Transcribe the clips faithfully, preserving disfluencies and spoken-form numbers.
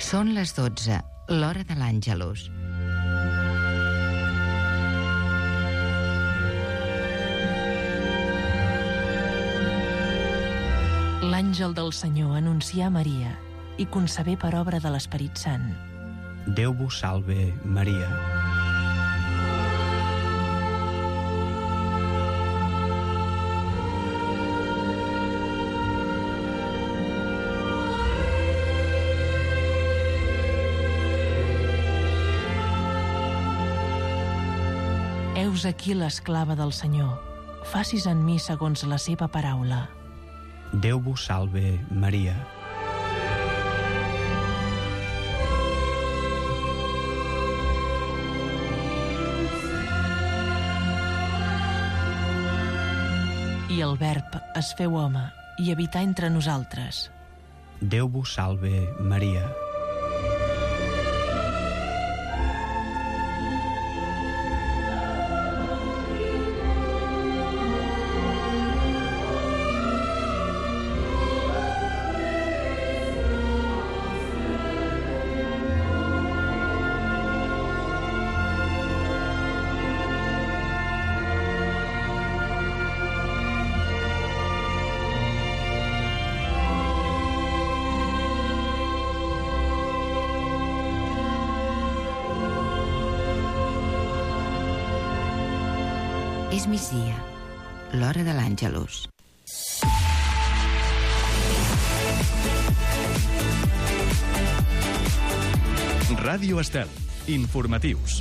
Són les dotze, l'hora de l'Àngelus. L'àngel del Senyor anuncia a Maria i concebé per obra de l'Esperit Sant. Déu vos salve, Maria. Heus aquí l'esclava del Senyor. Facis en mi segons la seva paraula. Déu vos salve, Maria. I el Verb es feu home i habità entre nosaltres. Déu vos salve, Maria. És migdia, l'hora de l'Àngelus. Ràdio Estel. Informatius.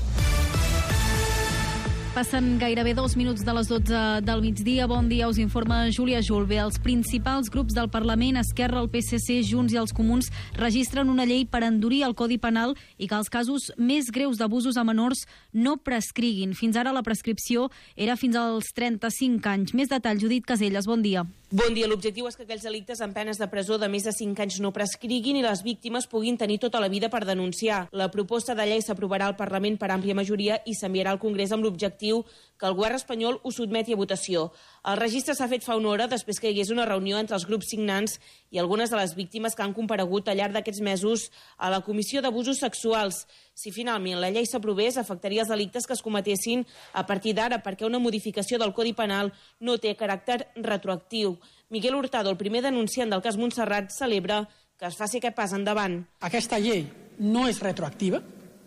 Passen gairebé dos minuts de les dotze del migdia. Bon dia, us informa Júlia Julve. Els principals grups del Parlament, Esquerra, el P S C, Junts i els Comuns, registren una llei per endurir el Codi Penal i que els casos més greus d'abusos a menors no prescriguin. Fins ara la prescripció era fins als trenta-cinc anys. Més detall, Judit Caselles, bon dia. Bon dia. L'objectiu és que aquells delictes amb penes de presó de més de cinc anys no prescriguin i les víctimes puguin tenir tota la vida per denunciar. La proposta de llei s'aprovarà al Parlament per àmplia majoria i s'enviarà al Congrés amb l'objectiu que el govern espanyol ho sotmeti a votació. El registre s'ha fet fa una hora després que hi hagués una reunió entre els grups signants i algunes de les víctimes que han comparegut al llarg d'aquests mesos a la Comissió d'Abusos Sexuals. Si finalment la llei s'aprovés, afectaria els delictes que es cometessin a partir d'ara, perquè una modificació del Codi Penal no té caràcter retroactiu. Miguel Hurtado, el primer denunciant del cas Montserrat, celebra que es faci aquest pas endavant. Aquesta llei no és retroactiva,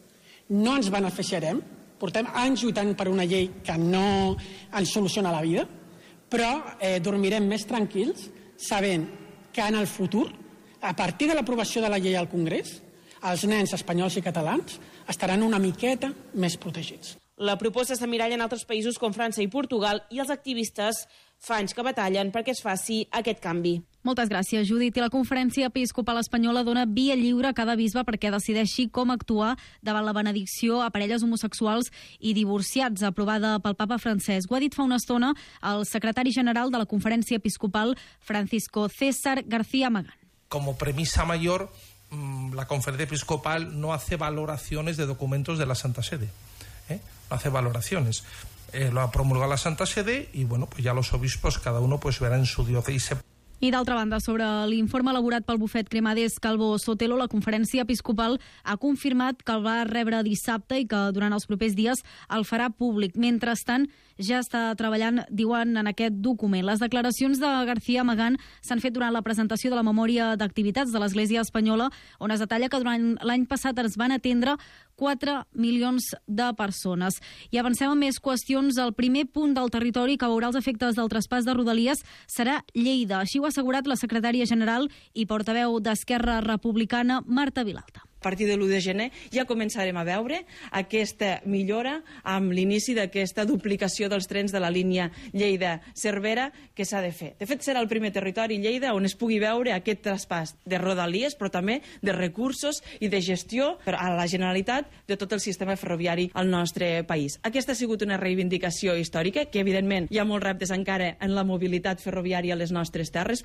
no ens beneficiarem, portem anys lluitant per una llei que no ens soluciona la vida, però eh, dormirem més tranquils sabent que en el futur, a partir de l'aprovació de la llei al Congrés, els nens espanyols i catalans estaran una miqueta més protegits. La proposta s'emmiralla en altres països com França i Portugal i els activistes fa anys que batallen perquè es faci aquest canvi. Moltes gràcies, Judit. I la Conferència Episcopal Espanyola dona via lliure a cada bisbe perquè decideixi com actuar davant la benedicció a parelles homosexuals i divorciats, aprovada pel papa Francesc. Ho ha dit fa una estona el secretari general de la Conferència Episcopal, Francisco César García Magán. Como premisa mayor, la Conferencia Episcopal no hace valoraciones de documentos de la Santa Sede. ¿eh? No hace valoraciones. Eh, lo ha promulgado la Santa Sede y bueno, pues ya los obispos, cada uno pues verá en su diócesis. I d'altra banda, sobre l'informe elaborat pel bufet Cremades Calvo Sotelo, la Conferència Episcopal ha confirmat que el va rebre dissabte i que durant els propers dies el farà públic. Mentrestant, ja està treballant, diuen, en aquest document. Les declaracions de García Magán s'han fet durant la presentació de la memòria d'activitats de l'Església Espanyola, on es detalla que durant l'any passat es van atendre quatre milions de persones. I avancem amb més qüestions. El primer punt del territori que veurà els efectes del traspàs de Rodalies serà Lleida. Així ho ha assegurat la secretària general i portaveu d'Esquerra Republicana, Marta Vilalta. A partir de l'u de gener ja començarem a veure aquesta millora amb l'inici d'aquesta duplicació dels trens de la línia Lleida-Cervera que s'ha de fer. De fet, serà el primer territori, Lleida, on es pugui veure aquest traspàs de Rodalies, però també de recursos i de gestió a la Generalitat de tot el sistema ferroviari al nostre país. Aquesta ha sigut una reivindicació històrica, que evidentment hi ha molts reptes encara en la mobilitat ferroviària a les nostres terres.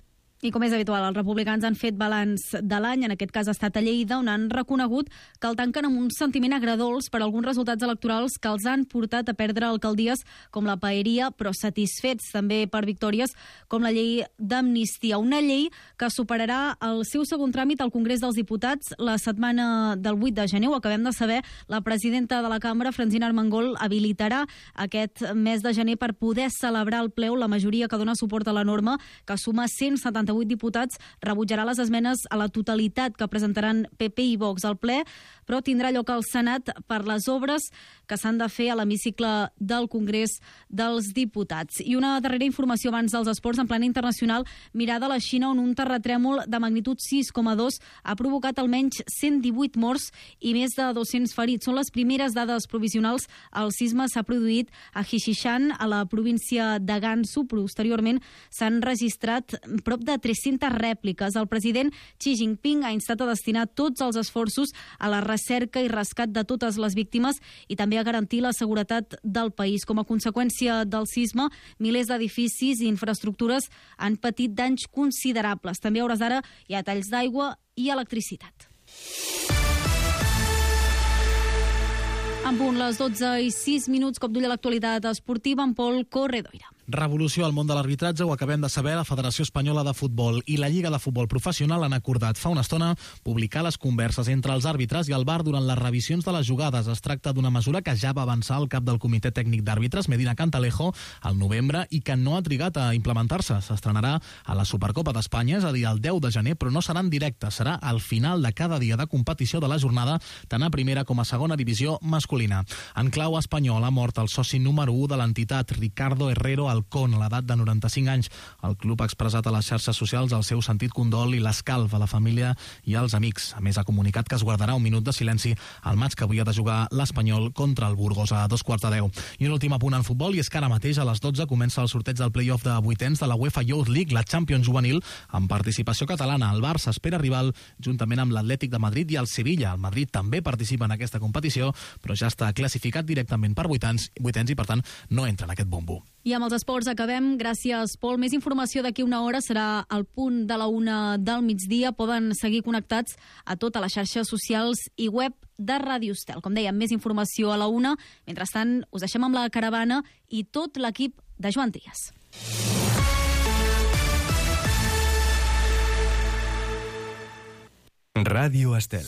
I com és habitual, els republicans han fet balanç de l'any, en aquest cas ha estat a Lleida, on han reconegut que el tanquen amb un sentiment agredolç per alguns resultats electorals que els han portat a perdre alcaldies com la Paeria, però satisfets també per victòries com la llei d'amnistia. Una llei que superarà el seu segon tràmit al Congrés dels Diputats la setmana del vuit de gener. Ho acabem de saber, la presidenta de la Cambra, Francina Armengol, habilitarà aquest mes de gener per poder celebrar al ple la majoria que dona suport a la norma, que suma cent setanta-vuit diputats, rebutjarà les esmenes a la totalitat que presentaran P P i Vox al ple, però tindrà lloc al Senat per les obres que s'han de fer a l'hemicicle del Congrés dels Diputats. I una darrera informació abans dels esports en plana internacional, mirada a la Xina, on un terratrèmol de magnitud sis coma dos ha provocat almenys cent divuit morts i més de dos-cents ferits. Són les primeres dades provisionals. El sisme s'ha produït a Xixixan, a la província de Gansu. Posteriorment s'han registrat prop de tres-centes rèpliques. El president Xi Jinping ha instat a destinar tots els esforços a la recerca i rescat de totes les víctimes i també a garantir la seguretat del país. Com a conseqüència del sisme, milers d'edificis i infraestructures han patit danys considerables. També a hores d'ara hi ha talls d'aigua i electricitat. En punt, les dotze i sis minuts, cop d'ull a l'actualitat esportiva amb Pol Corredoira. Revolució al món de l'arbitratge, ho acabem de saber, la Federació Espanyola de Futbol i la Lliga de Futbol Professional han acordat fa una estona publicar les converses entre els àrbitres i el V A R durant les revisions de les jugades. Es tracta d'una mesura que ja va avançar el cap del Comitè Tècnic d'Àrbitres, Medina Cantalejo, al novembre i que no ha trigat a implementar-se. S'estrenarà a la Supercopa d'Espanya, és a dir, el deu de gener, però no serà en directe, serà al final de cada dia de competició de la jornada, tant a primera com a segona divisió masculina. En clau espanyol ha mort el soci número u de l'entitat, Ricardo Herrero Alcón, a l'edat de noranta-cinc anys. El club ha expressat a les xarxes socials el seu sentit condol i l'escalf a la família i als amics. A més, ha comunicat que es guardarà un minut de silenci al maig que avui ha de jugar l'Espanyol contra el Burgos a dos quarts de deu. I un últim apunt en futbol, i és que ara mateix a les dotze comença el sorteig del play-off de vuitens de la UEFA Youth League, la Champions juvenil, amb participació catalana. El Barça espera rival juntament amb l'Atlètic de Madrid i el Sevilla. El Madrid també participa en aquesta competició, però ja està classificat directament per vuitens, vuitens i per tant no entra en aquest bombo. I amb els esports acabem. Gràcies, Pol. Més informació d'aquí una hora serà al punt de la una del migdia. Poden seguir connectats a totes les xarxes socials i web de Ràdio Estel. Com dèiem, més informació a la una. Mentrestant, us deixem amb la caravana i tot l'equip de Joan Trias. Ràdio Estel.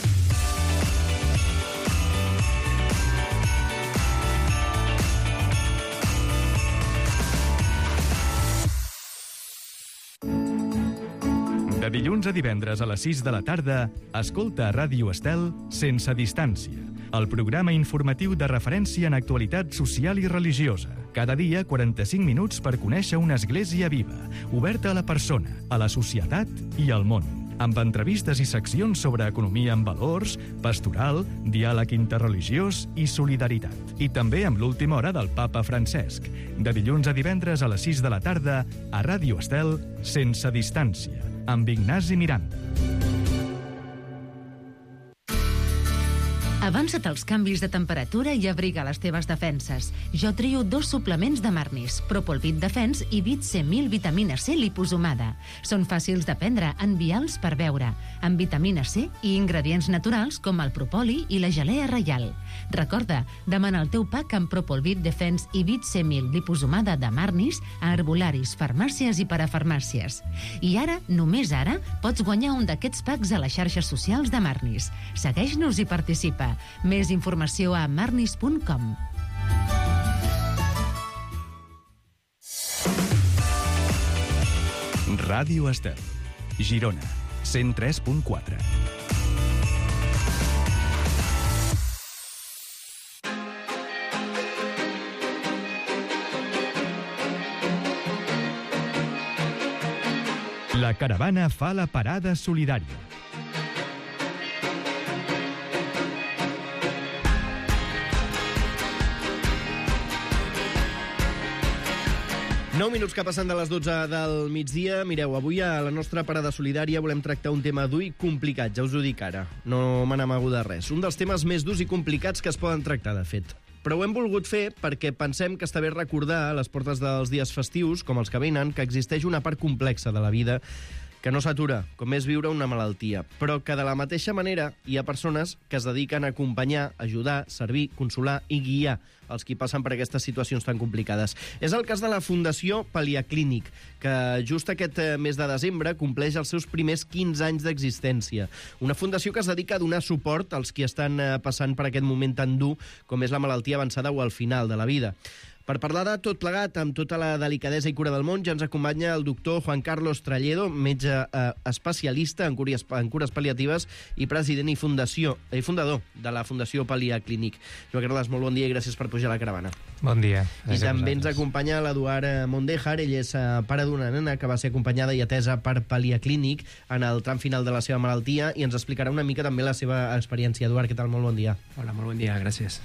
De dilluns a divendres a les sis de la tarda, escolta a Ràdio Estel Sense Distància, el programa informatiu de referència en actualitat social i religiosa. Cada dia, quaranta-cinc minuts per conèixer una església viva, oberta a la persona, a la societat i al món, amb entrevistes i seccions sobre economia amb valors, pastoral, diàleg interreligiós i solidaritat. I també amb l'última hora del Papa Francesc. De dilluns a divendres a les sis de la tarda, a Ràdio Estel, Sense Distància, amb Ignasi Miranda. Avança't als canvis de temperatura i abriga les teves defenses. Jo trio dos suplements de Marnis, Propolvit Defense i Vit C mil vitamina C liposomada. Són fàcils de prendre, envials per beure, amb vitamina C i ingredients naturals com el propoli i la gelea reial. Recorda, demana el teu pack amb Propolvit Defense i Vit C mil liposomada de Marnis a herbolaris, farmàcies i parafarmàcies. I ara, només ara, pots guanyar un d'aquests packs a les xarxes socials de Marnis. Segueix-nos i participa. Més informació a marnis punt com. Ràdio Estel, Girona, cent tres punt quatre. La caravana fa la parada solidària. nou minuts que passen de les dotze del migdia. Mireu, avui a la nostra parada solidària volem tractar un tema dur i complicat, ja us ho dic ara. No me n'amago de res. Un dels temes més durs i complicats que es poden tractar, de fet. Però ho hem volgut fer perquè pensem que està bé recordar a les portes dels dies festius, com els que venen, que existeix una part complexa de la vida que no s'atura, com és viure una malaltia, però que de la mateixa manera hi ha persones que es dediquen a acompanyar, ajudar, servir, consolar i guiar els qui passen per aquestes situacions tan complicades. És el cas de la Fundació Paliaclínic, que just aquest mes de desembre compleix els seus primers quinze anys d'existència. Una fundació que es dedica a donar suport als qui estan passant per aquest moment tan dur com és la malaltia avançada o al final de la vida. Per parlar de tot plegat, amb tota la delicadesa i cura del món, ja ens acompanya el doctor Juan Carlos Tralledo, metge eh, especialista en cures, en cures pal·liatives i president i, fundació, i fundador de la Fundació Paliaclínic. Joan Carles, molt bon dia i gràcies per pujar a la caravana. Bon dia. I també ens acompanya l'Eduard Mondejar, ell és eh, pare d'una nena que va ser acompanyada i atesa per Paliaclínic en el tram final de la seva malaltia i ens explicarà una mica també la seva experiència. Eduard, què tal? Molt bon dia. Hola, molt bon dia, gràcies.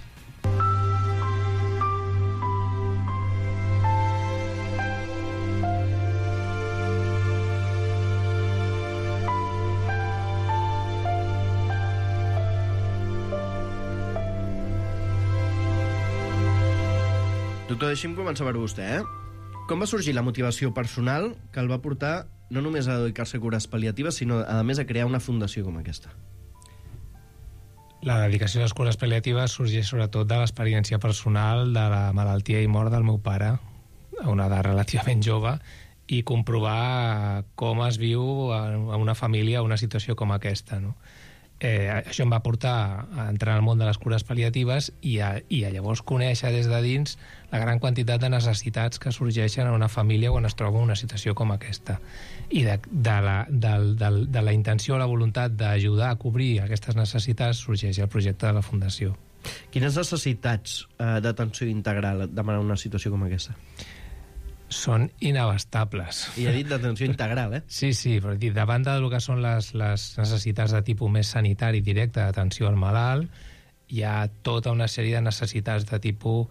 Doctor, deixi'm començar per vostè, eh? Com va sorgir la motivació personal que el va portar no només a dedicar-se a cures pal·liatives, sinó, a més, a crear una fundació com aquesta? La dedicació a les cures pal·liatives sorgeix sobretot de l'experiència personal de la malaltia i mort del meu pare, a una edat relativament jove, i comprovar com es viu a una família una situació com aquesta, no? Eh, això em va portar a entrar al món de les cures pal·liatives i a, i a llavors conèixer des de dins la gran quantitat de necessitats que sorgeixen en una família quan es troba en una situació com aquesta. I de, de, la, de, de, de la intenció o la voluntat d'ajudar a cobrir aquestes necessitats sorgeix el projecte de la Fundació. Quines necessitats eh, d'atenció integral demana una situació com aquesta? Són inabastables. I ha dit d'atenció integral, eh? Sí, sí, però dir, davant del que són les, les necessitats de tipus més sanitari directe d'atenció al malalt, hi ha tota una sèrie de necessitats de tipus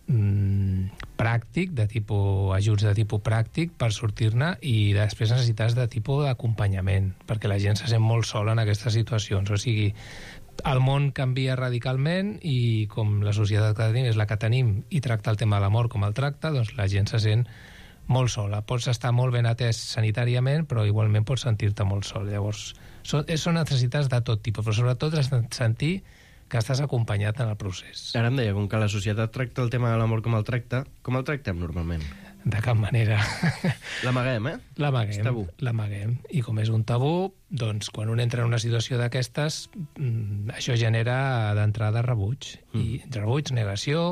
mm, pràctic, de tipus ajuts de tipus pràctic per sortir-ne, i després necessitats de tipus d'acompanyament, perquè la gent se sent molt sola en aquestes situacions. O sigui, el món canvia radicalment i com la societat que tenim és la que tenim i tracta el tema de la mort com el tracta, doncs la gent se sent molt sola. Pots estar molt ben atès sanitàriament, però igualment pots sentir-te molt sol. Llavors, són, són necessitats de tot tipus, però sobretot has de sentir que estàs acompanyat en el procés. Ara em deia, com que la societat tracta el tema de la mort com el tracta, com el tractem normalment? De cap manera. L'amaguem, eh? L'amaguem. És tabú. L'amaguem. I com és un tabú, doncs quan un entra en una situació d'aquestes, això genera d'entrada rebuig. Mm. I rebuig, negació,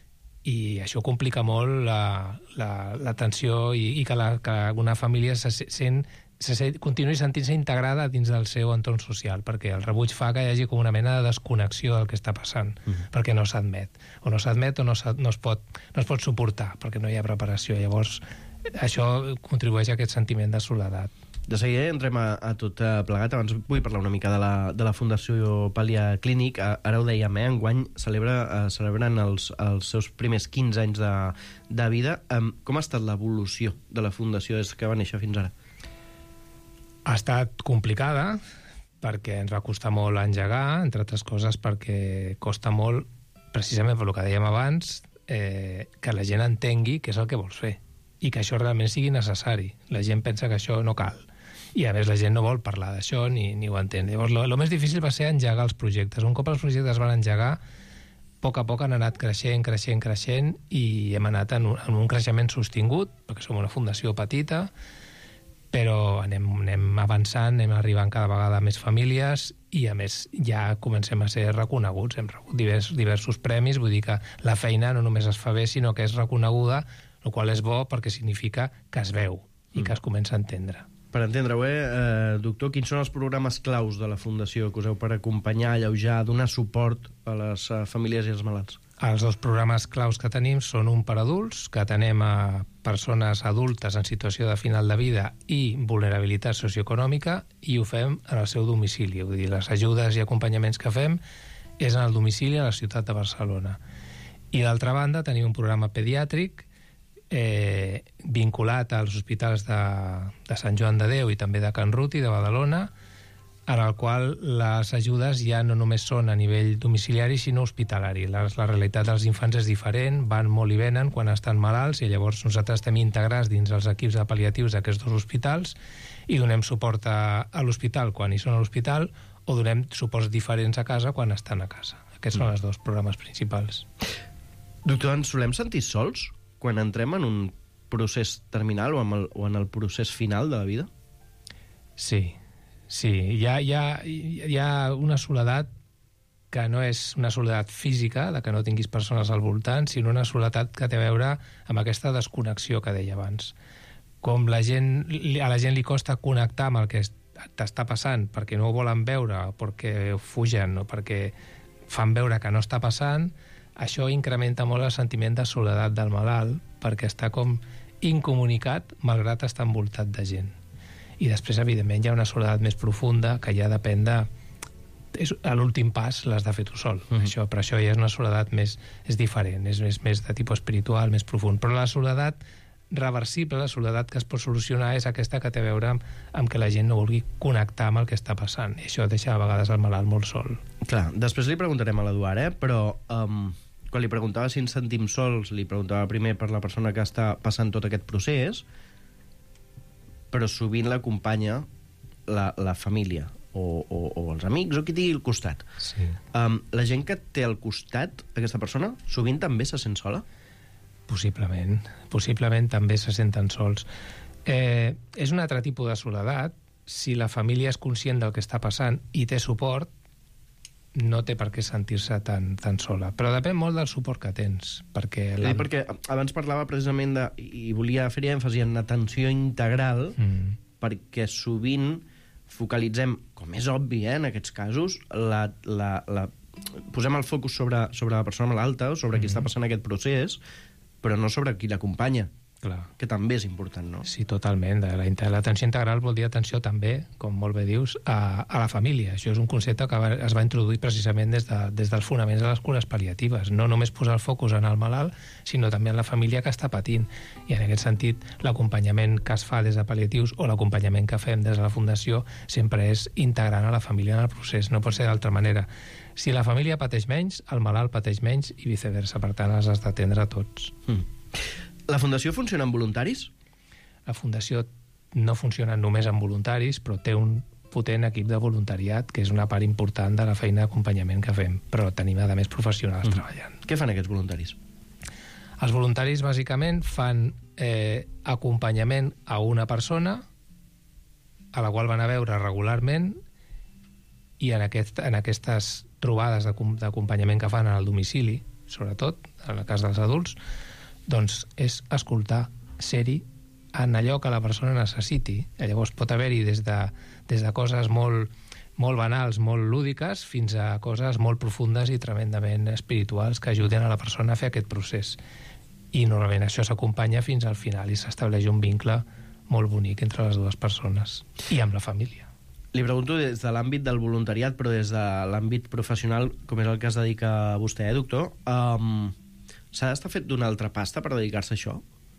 i això complica molt l'atenció la, la, i, i que, la, que una família se sent se sent, continuï sentint-se integrada dins del seu entorn social, perquè el rebuig fa que hi hagi com una mena de desconnexió del que està passant, mm. perquè no s'admet. O no s'admet o no, no, es pot, no es pot suportar, perquè no hi ha preparació. Llavors, això contribueix a aquest sentiment de soledat. De seguida entrem a, a tot plegat. Abans vull parlar una mica de la, de la Fundació Paliaclínic. Ara ho dèiem, eh? Enguany celebra, eh, celebren els, els seus primers quinze anys de, de vida. Um, com ha estat l'evolució de la Fundació des que va néixer fins ara? Ha estat complicada perquè ens va costar molt engegar, entre altres coses perquè costa molt, precisament per el que dèiem abans, eh, que la gent entengui què és el que vols fer i que això realment sigui necessari. La gent pensa que això no cal. I a més la gent no vol parlar d'això ni, ni ho entén. Llavors, el més difícil va ser engegar els projectes. Un cop els projectes van engegar, a poc a poc han anat creixent, creixent, creixent i hem anat en un, en un creixement sostingut, perquè som una fundació petita, però anem, anem avançant, anem arribant cada vegada a més famílies i, a més, ja comencem a ser reconeguts. Hem rebut divers, diversos premis, vull dir que la feina no només es fa bé, sinó que és reconeguda, el qual és bo perquè significa que es veu i que es comença a entendre. Per entendre-ho, eh, eh, doctor, quins són els programes claus de la Fundació que useu per acompanyar, alleujar, donar suport a les uh, famílies i als malalts? Els dos programes claus que tenim són un per adults, que atenem a persones adultes en situació de final de vida i vulnerabilitat socioeconòmica, i ho fem en el seu domicili. Vull dir, les ajudes i acompanyaments que fem és en el domicili a la ciutat de Barcelona. I d'altra banda tenim un programa pediàtric eh, vinculat als hospitals de, de Sant Joan de Déu i també de Can Ruti, de Badalona, en el qual les ajudes ja no només són a nivell domiciliari, sinó hospitalari. La, la realitat dels infants és diferent, van molt i venen quan estan malalts, i llavors nosaltres estem integrats dins els equips de pal·liatius d'aquests dos hospitals i donem suport a, a l'hospital quan hi són a l'hospital, o donem suports diferents a casa quan estan a casa. Aquests mm. són els dos programes principals. Doctor, ens solem sentir sols quan entrem en un procés terminal o en el, o en el procés final de la vida? Sí, sí. Hi ha, hi ha, hi ha una soledat que no és una soledat física, de que no tinguis persones al voltant, sinó una soledat que té a veure amb aquesta desconnexió que deia abans. Com la gent, a la gent li costa connectar amb el que t'està passant perquè no ho volen veure, o perquè fugen, o perquè fan veure que no està passant, això incrementa molt el sentiment de soledat del malalt, perquè està com incomunicat, malgrat estar envoltat de gent. I després, evidentment, hi ha una soledat més profunda que ja depèn de... És, a l'últim pas l'has de fer tu sol. Mm-hmm. Això, per això ja és una soledat més... És diferent, és, és més de tipus espiritual, més profund. Però la soledat reversible, la soledat que es pot solucionar, és aquesta que té a veure amb, amb que la gent no vulgui connectar amb el que està passant. I això deixa a vegades el malalt molt sol. Clar, després li preguntarem a l'Eduard, eh? Però um, quan li preguntava si ens sentim sols, li preguntava primer per la persona que està passant tot aquest procés, però sovint l'acompanya la, la família o, o, o els amics o qui tingui al costat. Sí. Um, la gent que té al costat aquesta persona sovint també se sent sola? Possiblement. Possiblement també se senten sols. Eh, és un altre tipus de soledat. Si la família és conscient del que està passant i té suport, no té per què sentir-se tan, tan sola. Però depèn molt del suport que tens. Perquè, la... sí, perquè abans parlava precisament de... i volia fer èmfasi en atenció integral, mm. perquè sovint focalitzem, com és obvi, eh, en aquests casos, la, la, la... posem el focus sobre, sobre la persona malalta o sobre mm. qui està passant aquest procés, però no sobre qui l'acompanya. Clar. Que també és important, no? Sí, totalment. L'atenció integral vol dir atenció també, com molt bé dius, a, a la família. Això és un concepte que va, es va introduir precisament des, de, des dels fonaments de les cures pal·liatives. No només posar el focus en el malalt, sinó també en la família que està patint. I en aquest sentit, l'acompanyament que es fa des de pal·liatius o l'acompanyament que fem des de la Fundació sempre és integrant a la família en el procés. No pot ser d'altra manera. Si la família pateix menys, el malalt pateix menys i viceversa. Per tant, els has d'atendre a tots. Mm. La Fundació funciona amb voluntaris? La Fundació no funciona només amb voluntaris, però té un potent equip de voluntariat, que és una part important de la feina d'acompanyament que fem, però tenim, a més, professionals mm. treballant. Què fan aquests voluntaris? Els voluntaris, bàsicament, fan eh, acompanyament a una persona a la qual van a veure regularment, i en, aquest, en aquestes trobades d'acompanyament que fan al domicili, sobretot, en el cas dels adults, doncs és escoltar, ser-hi en allò que la persona necessiti. Llavors pot haver-hi des de, des de coses molt, molt banals, molt lúdiques, fins a coses molt profundes i tremendament espirituals que ajuden a la persona a fer aquest procés. I normalment això s'acompanya fins al final i s'estableix un vincle molt bonic entre les dues persones i amb la família. Li pregunto des de l'àmbit del voluntariat, però des de l'àmbit professional, com és el que es dedica vostè, eh, doctor? Um, S'ha d'estar fet d'una altra pasta per dedicar-se a això?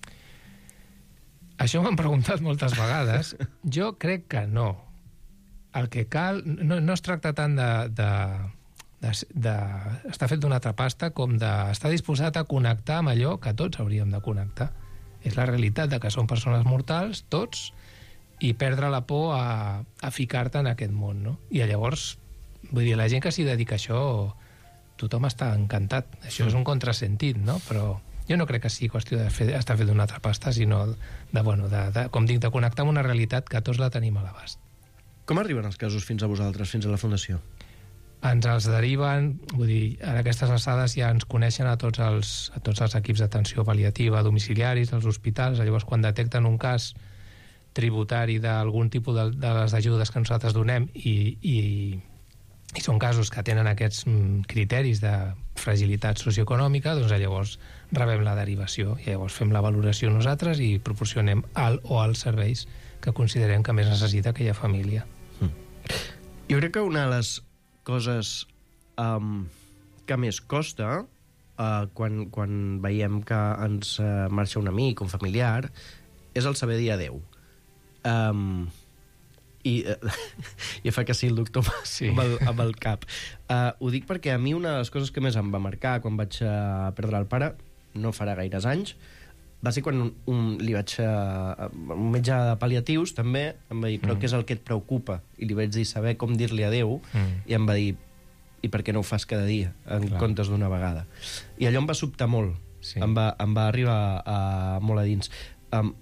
Això m'han preguntat moltes vegades. Jo crec que no. El que cal... No, no es tracta tant de, de, de, de estar fet d'una altra pasta com d'estar disposat a connectar amb allò que tots hauríem de connectar. És la realitat de que som persones mortals, tots, i perdre la por a, a ficar-te en aquest món, no? I llavors, vull dir, la gent que s'hi dedica a això... tothom està encantat. Això és un contrasentit, no? Però jo no crec que sigui qüestió d'estar fet d'una altra pasta, sinó de, bueno, de, de, com dic, de connectar amb una realitat que tots la tenim a l'abast. Com arriben els casos fins a vosaltres, fins a la Fundació? Ens els deriven, vull dir, a aquestes alçades ja ens coneixen a tots els, a tots els equips d'atenció pal·liativa domiciliaris, als hospitals. Llavors, quan detecten un cas tributari d'algun tipus de, de les ajudes que nosaltres donem i, i i són casos que tenen aquests criteris de fragilitat socioeconòmica, doncs llavors rebem la derivació i llavors fem la valoració nosaltres i proporcionem el o els serveis que considerem que més necessita aquella família. Mm. Jo crec que una de les coses um, que més costa uh, quan, quan veiem que ens uh, marxa un amic, un familiar, és el saber dir adeu. Um, I, uh, i fa que sí el doctor sí. amb, el, amb el cap. Uh, ho dic perquè a mi una de les coses que més em va marcar quan vaig uh, perdre el pare, no farà gaires anys, va ser quan un, un, li vaig... Uh, un metge de pal·liatius també em va dir, però mm. què és el que et preocupa? I li vaig dir saber com dir-li adéu, mm. i em va dir, i per què no ho fas cada dia, en Clar. comptes d'una vegada? I allò em va sobtar molt, sí. em, va, em va arribar a, molt a dins. Um,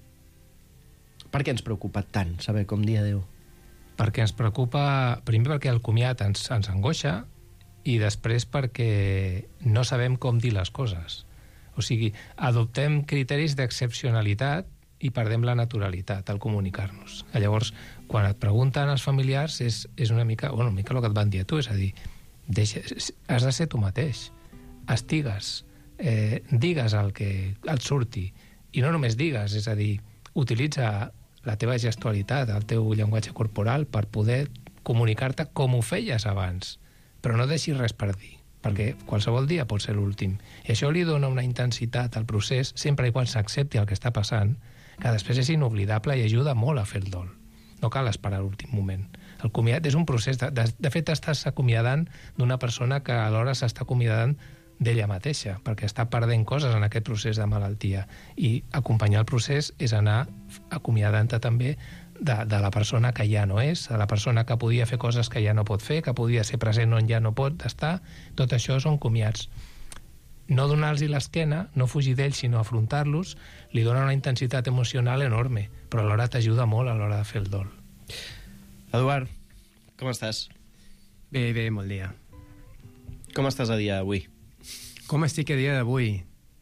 per què ens preocupa tant saber com dir adéu? Perquè ens preocupa, primer perquè el comiat ens, ens angoixa, i després perquè no sabem com dir les coses. O sigui, adoptem criteris d'excepcionalitat i perdem la naturalitat al comunicar-nos. Llavors, quan et pregunten els familiars, és, és una mica, bueno, una mica el que et van dir a tu, és a dir, deixa, has de ser tu mateix, estigues, eh, digues el que et surti, i no només digues, és a dir, utilitza la teva gestualitat, el teu llenguatge corporal per poder comunicar-te com ho feies abans, però no deixis res per dir, perquè qualsevol dia pot ser l'últim. I això li dona una intensitat al procés, sempre i quan s'accepti el que està passant, que després és inoblidable i ajuda molt a fer el dol. No cal esperar l'últim moment. El comiat és un procés... De, de, de fet, estàs acomiadant d'una persona que alhora s'està acomiadant d'ella mateixa, perquè està perdent coses en aquest procés de malaltia. I acompanyar el procés és anar acomiadant-te també de, de la persona que ja no és, de la persona que podia fer coses que ja no pot fer, que podia ser present on ja no pot estar. Tot això són comiats. No donar-los l'esquena, no fugir d'ells, sinó afrontar-los, li dona una intensitat emocional enorme, però alhora t'ajuda molt a l'hora de fer el dol. Eduard, com estàs? Bé, bé, molt dia. Com estàs a dia d'avui? Com estic a dia d'avui?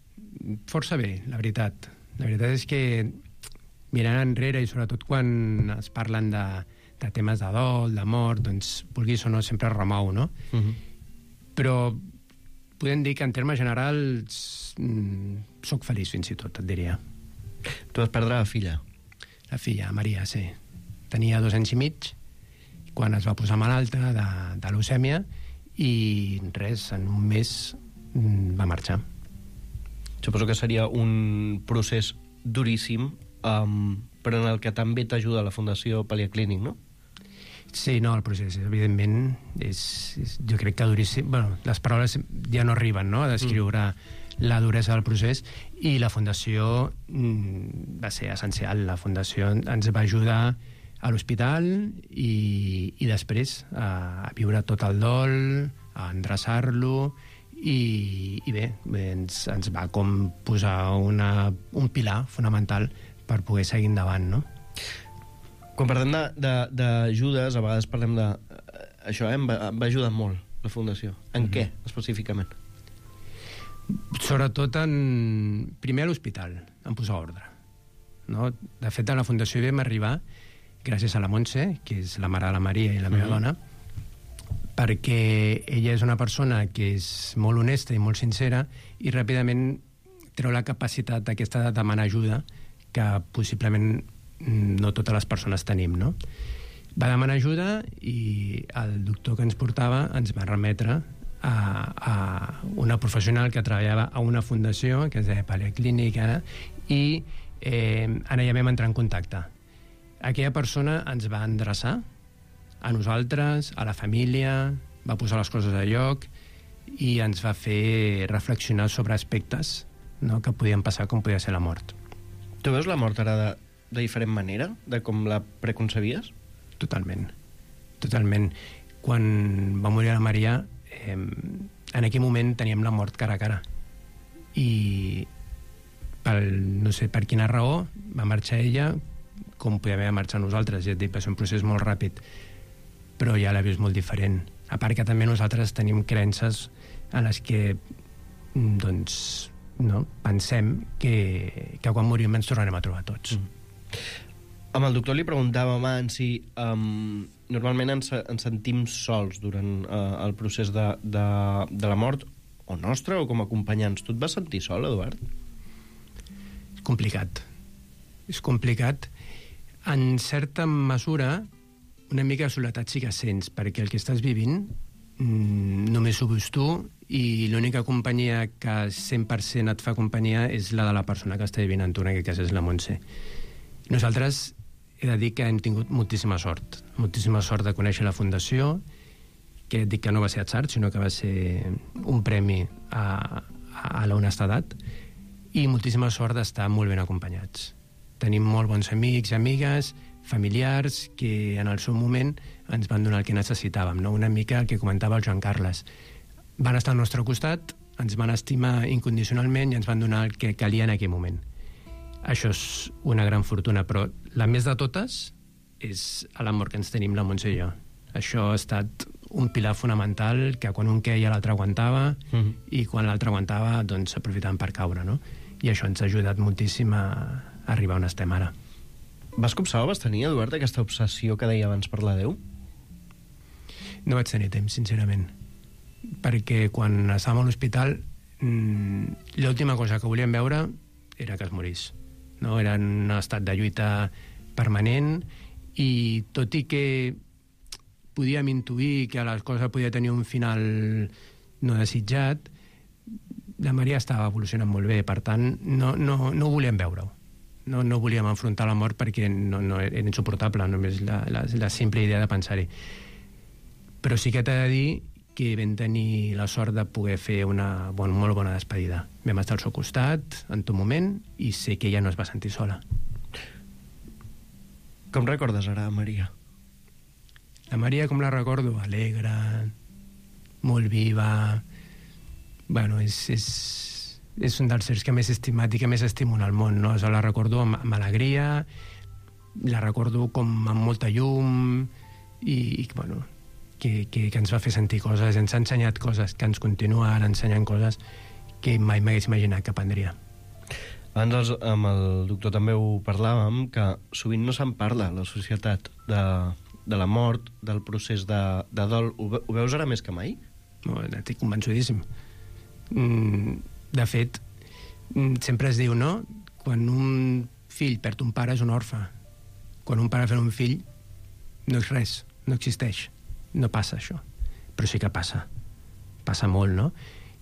Força bé, la veritat. La veritat és que mirant enrere, i sobretot quan es parlen de, de temes de dol, de mort, doncs, vulguis o no, sempre remou, no? Uh -huh. Però podem dir que en termes generals mmm, soc feliç fins i tot, et diria. Tu vas perdre la filla? La filla, Maria, sí. Tenia dos anys i mig quan es va posar malalta de, de leucèmia i res, en un mes mmm, va marxar. Suposo que seria un procés duríssim, Um, però en el que també t'ajuda la Fundació Pal·liaclínic, no? Sí, no, el procés, evidentment, és, és, jo crec que duríssim. Bueno, les paraules ja no arriben, no?, a descriure mm. la duresa del procés, i la Fundació mm, va ser essencial. La Fundació ens va ajudar a l'hospital i, i després a, a viure tot el dol, a endreçar-lo, i, i bé, bé ens, ens va com posar una, un pilar fonamental per poder seguir endavant, no? Quan parlem d'ajudes, a vegades parlem de... Això, eh? em, va, em va ajudar molt, la Fundació. En mm-hmm. què, específicament? Sobretot en... Primer a l'hospital, en posar ordre. No? De fet, a la Fundació vam arribar gràcies a la Montse, que és la mare de la Maria i la meva mm-hmm. dona, perquè ella és una persona que és molt honesta i molt sincera i ràpidament treu la capacitat aquesta de demanar ajuda que possiblement no totes les persones tenim, no? Va demanar ajuda i el doctor que ens portava ens va remetre a, a una professional que treballava a una fundació que es deia Pal·liaclínic ara, i eh, en ella vam entrar en contacte. Aquella persona ens va endreçar a nosaltres, a la família, va posar les coses a lloc i ens va fer reflexionar sobre aspectes, no?, que podien passar, com podia ser la mort. Tu veus la mort ara de, de diferent manera, de com la preconcebies? Totalment. Totalment. Quan va morir la Maria, eh, en aquell moment teníem la mort cara a cara. I pel, no sé per quina raó va marxar ella, com podíem haver marxat nosaltres. Ja et dic, va ser un procés molt ràpid, però ja la veus molt diferent. A part que també nosaltres tenim creences en les que doncs, no, pensem que, que quan morim ens tornarem a trobar tots. Mm. Amb el doctor li preguntàvem abans si um, normalment ens, ens sentim sols durant uh, el procés de, de, de la mort, o nostra o com a acompanyants. Tu et vas sentir sol, Eduard? És complicat. És complicat. En certa mesura, una mica de soledat sí que sents, perquè el que estàs vivint mmm, només ho veus tu i l'única companyia que cent per cent et fa companyia és la de la persona que està vivint en tu, en aquest cas és la Montse. Nosaltres he de dir que hem tingut moltíssima sort. Moltíssima sort de conèixer la Fundació, que dic que no va ser atzar, sinó que va ser un premi a, a la honestedat, i moltíssima sort d'estar molt ben acompanyats. Tenim molt bons amics i amigues, familiars, que en el seu moment ens van donar el que necessitàvem, no? Una mica el que comentava el Joan Carles. Van estar al nostre costat, ens van estimar incondicionalment i ens van donar el que calia en aquell moment. Això és una gran fortuna, però la més de totes és l'amor que ens tenim la Montse i jo. Això ha estat un pilar fonamental, que quan un queia l'altre aguantava, mm-hmm. i quan l'altre aguantava doncs s'aprofitaven per caure, no? I això ens ha ajudat moltíssim a arribar on estem ara. Vas copsar o vas tenir, Eduard, aquesta obsessió que deia abans per la Déu? No vaig tenir temps, sincerament, perquè quan estàvem a l'hospital mmm, l'última cosa que volíem veure era que es morís, no? Era un estat de lluita permanent, i tot i que podíem intuir que les coses podia tenir un final no desitjat, la Maria estava evolucionant molt bé, per tant no, no, no ho volíem veure-ho, no, no volíem enfrontar la mort perquè no, no era insuportable només la, la, la simple idea de pensar-hi. Però sí que t'he de dir que vam tenir la sort de poder fer una bon, molt bona despedida. Vam estar al seu costat en tot moment i sé que ella no es va sentir sola. Com recordes ara, Maria? La Maria, com la recordo? Alegre, molt viva. Bueno, és, és, és un dels seres que més estimat i que més estimo en el món, no? Jo la recordo amb, amb alegria, la recordo com amb molta llum, i, i bueno, que, que, que ens va fer sentir coses, ens ha ensenyat coses, que ens continua ara ensenyant coses que mai m'hagués imaginat que aprendria. Abans els, amb el doctor també ho parlàvem, que sovint no se'n parla, la societat, de, de la mort, del procés de, de dol. Ho, ho veus ara més que mai? No, estic convençudíssim. De fet, sempre es diu, no? Quan un fill perd un pare és un orfe. Quan un pare perd un fill no és res, no existeix. No passa això. Però sí que passa. Passa molt, no?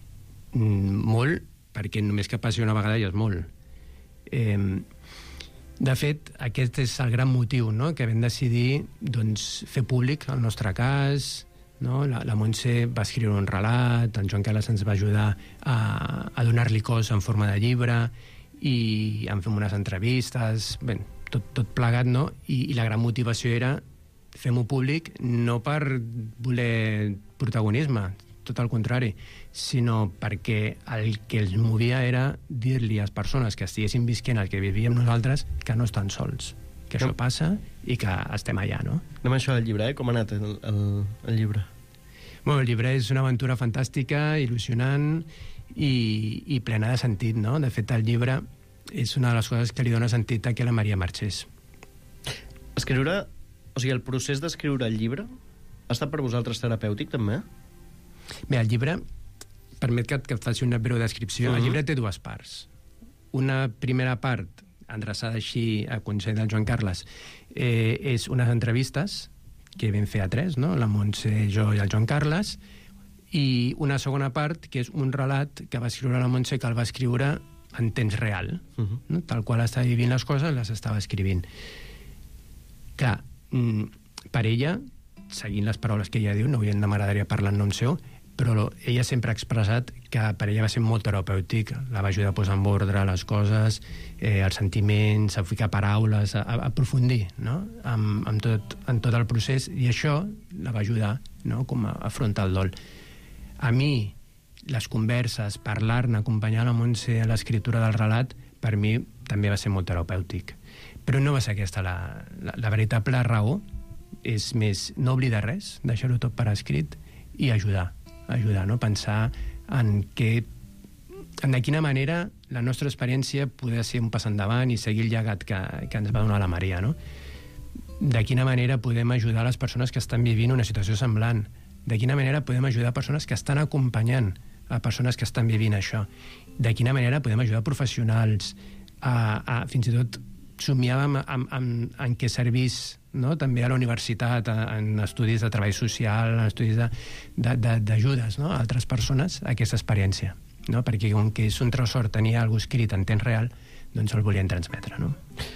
Molt, perquè només que passi una vegada ja és molt. Eh, de fet, aquest és el gran motiu, no?, que vam decidir doncs, fer públic el nostre cas, no? La, la Montse va escriure un relat, en Joan Carles ens va ajudar a, a donar-li cos en forma de llibre, i en fem unes entrevistes, bé, tot, tot plegat, no? I, i la gran motivació era fem-ho públic no per voler protagonisme, tot al contrari, sinó perquè el que els movia era dir-li a les persones que estiguessin visquent el que vivíem nosaltres que no estan sols, que això passa i que estem allà, no? Anem a això del llibre, eh? Com ha anat el, el, el llibre? Bueno, el llibre és una aventura fantàstica, il·lusionant i, i plena de sentit, no? De fet, el llibre és una de les coses que li dona sentit a que la Maria marxés. Escriure, o sigui, el procés d'escriure el llibre ha estat per vosaltres terapèutic, també? Bé, el llibre, permet que et, que et faci una breu descripció. Uh-huh. El llibre té dues parts. Una primera part, endreçada així a consell del Joan Carles, eh, és unes entrevistes que vam fer a tres, no? La Montse, jo i el Joan Carles, i una segona part, que és un relat que va escriure la Montse, que el va escriure en temps real, uh-huh. no? Tal qual estava vivint les coses, les estava escrivint. Clar, per ella, seguint les paraules que ella diu, no no m'agradaria parlar en nom seu, però ella sempre ha expressat que per ella va ser molt terapèutic, la va ajudar a posar en ordre les coses, eh, els sentiments, a ficar paraules, a, a aprofundir, no? amb, amb tot, en tot el procés, i això la va ajudar, no?, com a afrontar el dol. A mi, les converses, parlar-ne, acompanyar la Montse a l'escriptura del relat, per mi també va ser molt terapèutic. Però no va ser aquesta la, la, la veritable raó, és més no oblidar res, deixar-ho tot per escrit i ajudar, ajudar, no? Pensar en què, en de quina manera la nostra experiència podia ser un pas endavant i seguir el llegat que, que ens va donar la Maria, no? De quina manera podem ajudar les persones que estan vivint una situació semblant, de quina manera podem ajudar persones que estan acompanyant a persones que estan vivint això, de quina manera podem ajudar professionals a, a fins i tot somiàvem en, en, en què servís, no?, també a la universitat, en estudis de treball social, en estudis d'ajudes, no?, a altres persones, a aquesta experiència, no?, perquè com que és un tresor tenir alguna cosa escrit en temps real, doncs el volien transmetre, no?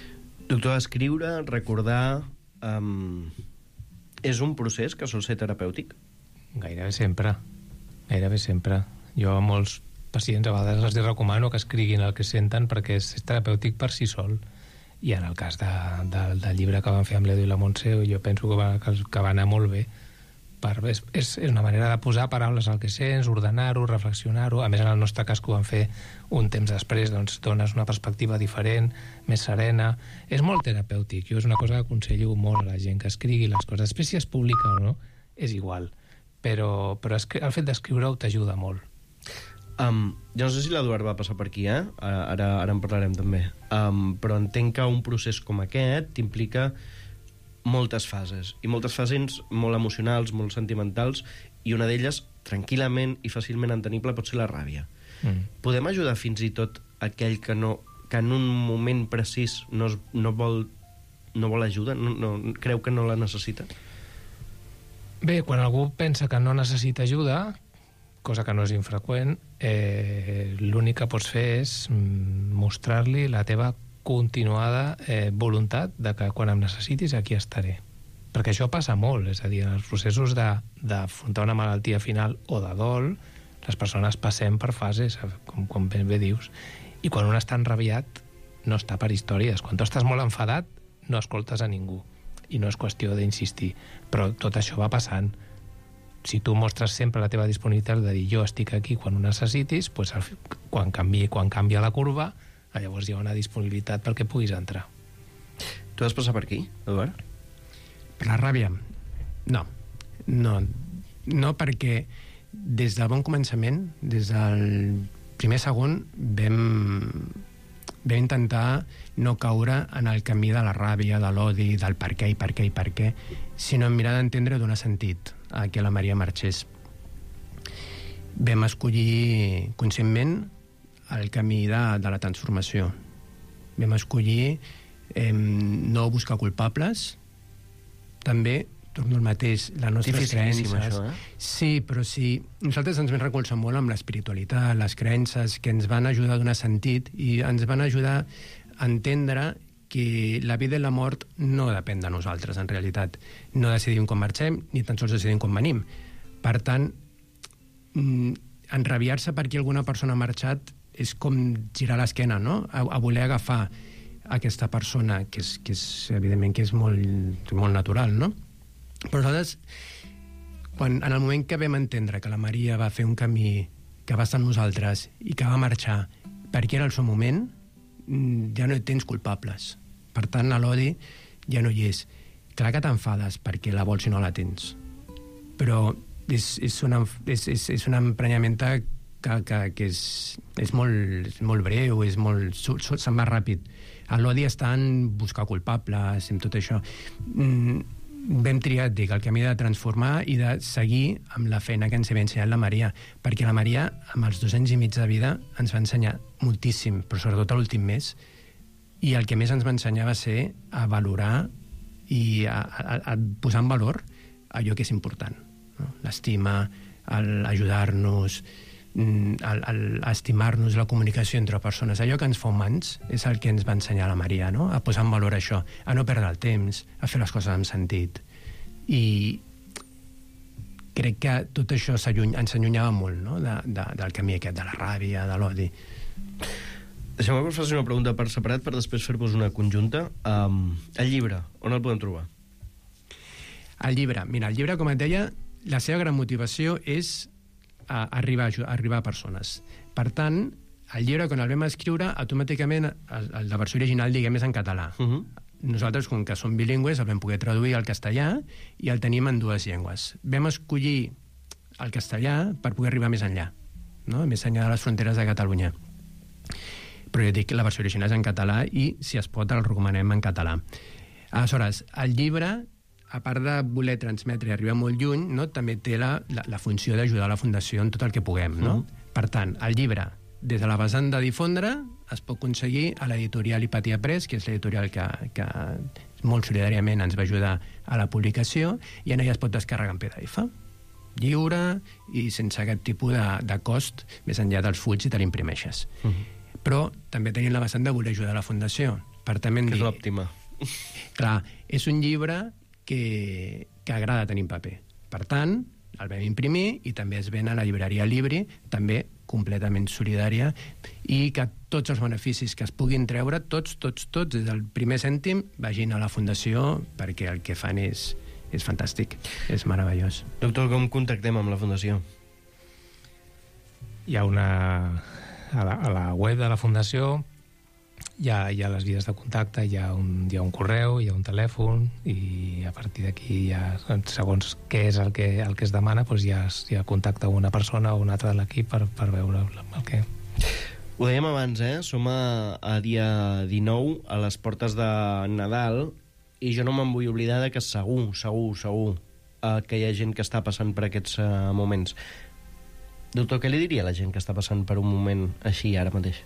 Doctor, escriure, recordar... Um, és un procés que sol ser terapèutic? Gairebé sempre. Gairebé sempre. Jo a molts pacients a vegades els recomano que escriguin el que senten perquè és terapèutic per si sol. I en el cas de, de, del llibre que van fer amb l'Edu i la Montse, jo penso que va, que va anar molt bé. Per, és, és una manera de posar paraules al que sents, ordenar-ho, reflexionar-ho. A més, en el nostre cas, que ho van fer un temps després, doncs dones una perspectiva diferent, més serena. És molt terapèutic. Jo és una cosa que aconsello molt a la gent, que escrigui les coses. Després, si es publica o no, és igual. Però, però el fet d'escriure-ho t'ajuda molt. Um, jo no sé si l'Eduard va passar per aquí, eh? Ara, ara en parlarem també. Um, però entenc que un procés com aquest t'implica moltes fases, i moltes fases molt emocionals, molt sentimentals, i una d'elles, tranquil·lament i fàcilment entenible, pot ser la ràbia. Mm. Podem ajudar fins i tot aquell que, no, que en un moment precís no, no, vol, no vol ajuda, no, no, creu que no la necessita? Bé, quan algú pensa que no necessita ajuda, cosa que no és infreqüent, eh, l'únic que pots fer és mostrar-li la teva continuada eh, voluntat de que quan em necessitis aquí estaré. Perquè això passa molt, és a dir, en els processos d'afrontar una malaltia final o de dol, les persones passem per fases, com, com ben bé dius, i quan un està enrabiat no està per històries. Quan tu estàs molt enfadat no escoltes a ningú, i no és qüestió d'insistir, però tot això va passant. Si tu mostres sempre la teva disponibilitat de dir jo estic aquí quan ho necessitis, doncs quan canvi, quan canvia la curva, llavors hi ha una disponibilitat perquè puguis entrar. Tu vas passar per aquí, Eduard? Per la ràbia? No. No, no perquè des del bon començament, des del primer segon, vam, vam intentar no caure en el camí de la ràbia, de l'odi, del per què i per què i per què, sinó mirar d'entendre donar sentit a que la Maria marxés. Vam escollir conscientment el camí de, de la transformació. Vam escollir eh, no buscar culpables, també, torno al mateix, les nostres creences. Això, eh? Sí, però sí, nosaltres ens vam recolzar molt amb l'espiritualitat, les creences que ens van ajudar a donar sentit i ens van ajudar a entendre que la vida i la mort no depèn de nosaltres, en realitat. No decidim quan marxem, ni tan sols decidim quan venim. Per tant, enrabiar-se perquè alguna persona ha marxat és com girar l'esquena, no? A, a voler agafar aquesta persona, que és, que és evidentment que és molt, molt natural, no? Però nosaltres, quan, en el moment que vam entendre que la Maria va fer un camí que va estar amb nosaltres i que va marxar perquè era el seu moment, ja no tens culpables. Per tant, l'odi ja no hi és. Clar que t'enfades perquè la vols i no la tens. Però és, és, una, és, és, és una emprenyamenta que, que, que és, és, molt, és molt breu, és molt, se'n va ràpid. L'odi està en buscar culpables, en tot això. Mm, vam triar, dic, el camí de transformar i de seguir amb la feina que ens havia ensenyat la Maria, perquè la Maria, amb els dos anys i mig de vida, ens va ensenyar moltíssim, però sobretot a l'últim mes, i el que més ens va ensenyar va ser a valorar i a, a, a posar en valor allò que és important, no? L'estima, l'ajudar-nos, el, el estimar-nos, la comunicació entre persones, allò que ens fa humans és el que ens va ensenyar la Maria, no? A posar en valor això, a no perdre el temps, a fer les coses amb sentit. I crec que tot això ens allunyava molt, no? de, de, del camí aquest, de la ràbia, de l'odi. Deixeu-me que us faci una pregunta per separat per després fer-vos una conjunta. Um, el llibre, on el podem trobar? El llibre, mira, el llibre, com et deia, la seva gran motivació és a arribar, a arribar a persones. Per tant, el llibre, quan el vam escriure, automàticament, el, el, la versió original, diguem, és en català. Uh-huh. Nosaltres, com que som bilingües, el vam poder traduir al castellà i el tenim en dues llengües. Vam escollir el castellà per poder arribar més enllà, no? Més enllà de les fronteres de Catalunya. Però ja dic que la versió original és en català i, si es pot, el recomanem en català. Aleshores, el llibre, a part de voler transmetre i arribar molt lluny, no, també té la, la, la funció d'ajudar a la Fundació en tot el que puguem, no? Mm. Per tant, el llibre, des de la vessant de difondre, es pot aconseguir a l'editorial Hipatia Press, que és l'editorial que, que molt solidàriament ens va ajudar a la publicació, i en ella es pot descarregar en P D F, lliure i sense cap tipus de, de cost, més enllà dels fulls i te l'imprimeixes. Mm. Però també tenim la vessant de voler ajudar a la Fundació. Per tant, que dir, és l'òptima. Clar, és un llibre que, que agrada tenir en paper. Per tant, el vam imprimir i també es ven a la llibreria Libri, també completament solidària, i que tots els beneficis que es puguin treure, tots, tots, tots, des del primer cèntim, vagin a la Fundació, perquè el que fan és, és fantàstic, és meravellós. Doctor, com contactem amb la Fundació? Hi ha una... A la, a la web de la Fundació hi ha, hi ha les vies de contacte, hi ha, un, hi ha un correu, hi ha un telèfon, i a partir d'aquí, ja, segons què és el que, el que es demana, doncs ja, ja contacta una persona o una altra de l'equip per, per veure el que... Ho dèiem abans, eh? Som a, a dia dinou, a les portes de Nadal, i jo no me'n vull oblidar de que segur, segur, segur eh, que hi ha gent que està passant per aquests eh, moments. Doctor, què li diria a la gent que està passant per un moment així ara mateix?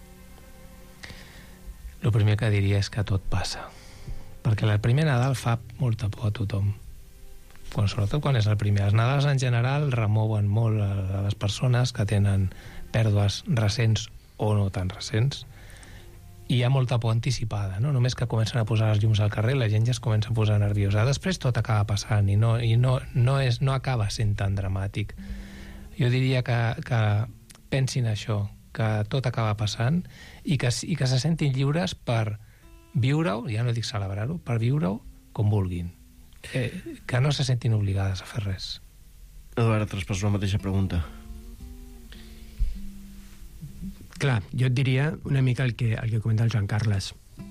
El primer que diria és que tot passa. Perquè el primer Nadal fa molta por a tothom. Quan, sobretot quan és el primer. Els Nadals en general remouen molt a les persones que tenen pèrdues recents o no tan recents. I hi ha molta por anticipada, no? Només que comencen a posar els llums al carrer, la gent ja es comença a posar nerviosa. Després tot acaba passant i no, i no, no, és, no acaba sent tan dramàtic. Jo diria que, que pensin això, que tot acaba passant i que, i que se sentin lliures per viure-ho, ja no dic celebrar-ho, per viure-ho com vulguin. Eh, que no se sentin obligades a fer res. Eduard, traspasso la mateixa pregunta. Clar, jo et diria una mica el que, el que comenta el Joan Carles.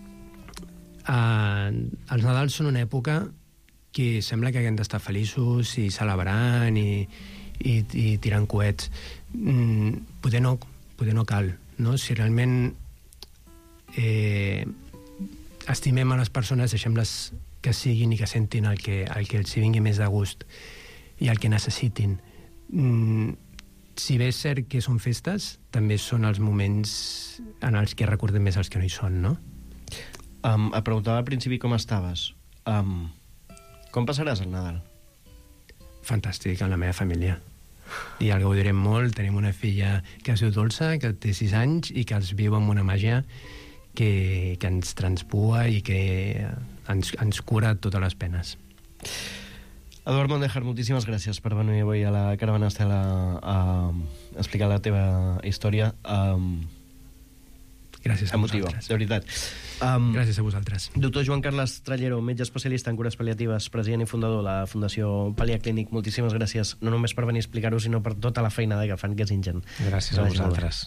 Uh, els Nadals són una època que sembla que haguem d'estar feliços i celebrant i, i, i tirant coets. Mm, poder no, poder no cal, no? Si realment eh, estimem a les persones, deixem-les que siguin i que sentin el que, el que els vingui més de gust i el que necessitin. Mm, si bé és cert que són festes, també són els moments en els que recordem més els que no hi són, no? Um, et preguntava al principi com estaves. Um, com passaràs el Nadal? Fantàstic, amb la meva família. I el gaudirem molt. Tenim una filla que es diu Dolça, que té sis anys i que els viu amb una màgia que, que ens transpua i que ens, ens cura totes les penes. Eduard Mondejar, moltíssimes gràcies per venir avui a la Caravana Estel a, a explicar la teva història. Um, gràcies a emotiva, vosaltres. De veritat. Um, gràcies a vosaltres. Doctor Joan Carles Trallero, metge especialista en cures pal·liatives, president i fundador de la Fundació Pal·lia Clínic, moltíssimes gràcies, no només per venir a explicar-ho, sinó per tota la feina que fan, que és ingent. Gràcies a vosaltres.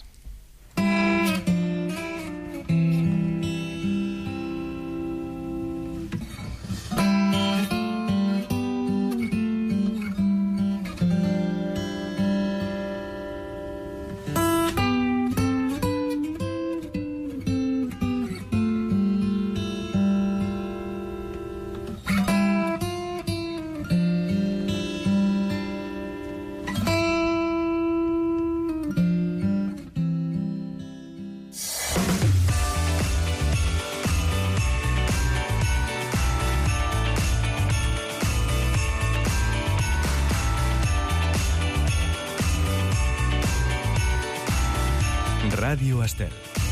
Ràdio Estel.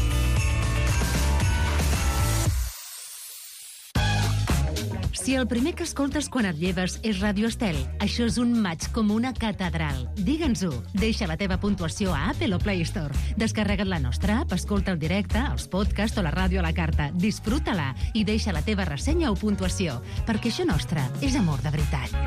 Si el primer que escoltes quan et lleves és Ràdio Estel, això és un maig com una catedral. Digue'ns-ho. Deixa la teva puntuació a Apple o Play Store. Descarrega't la nostra app, escolta el directe, els podcasts o la ràdio a la carta. Disfruta-la i deixa la teva ressenya o puntuació, perquè això nostre és amor de veritat.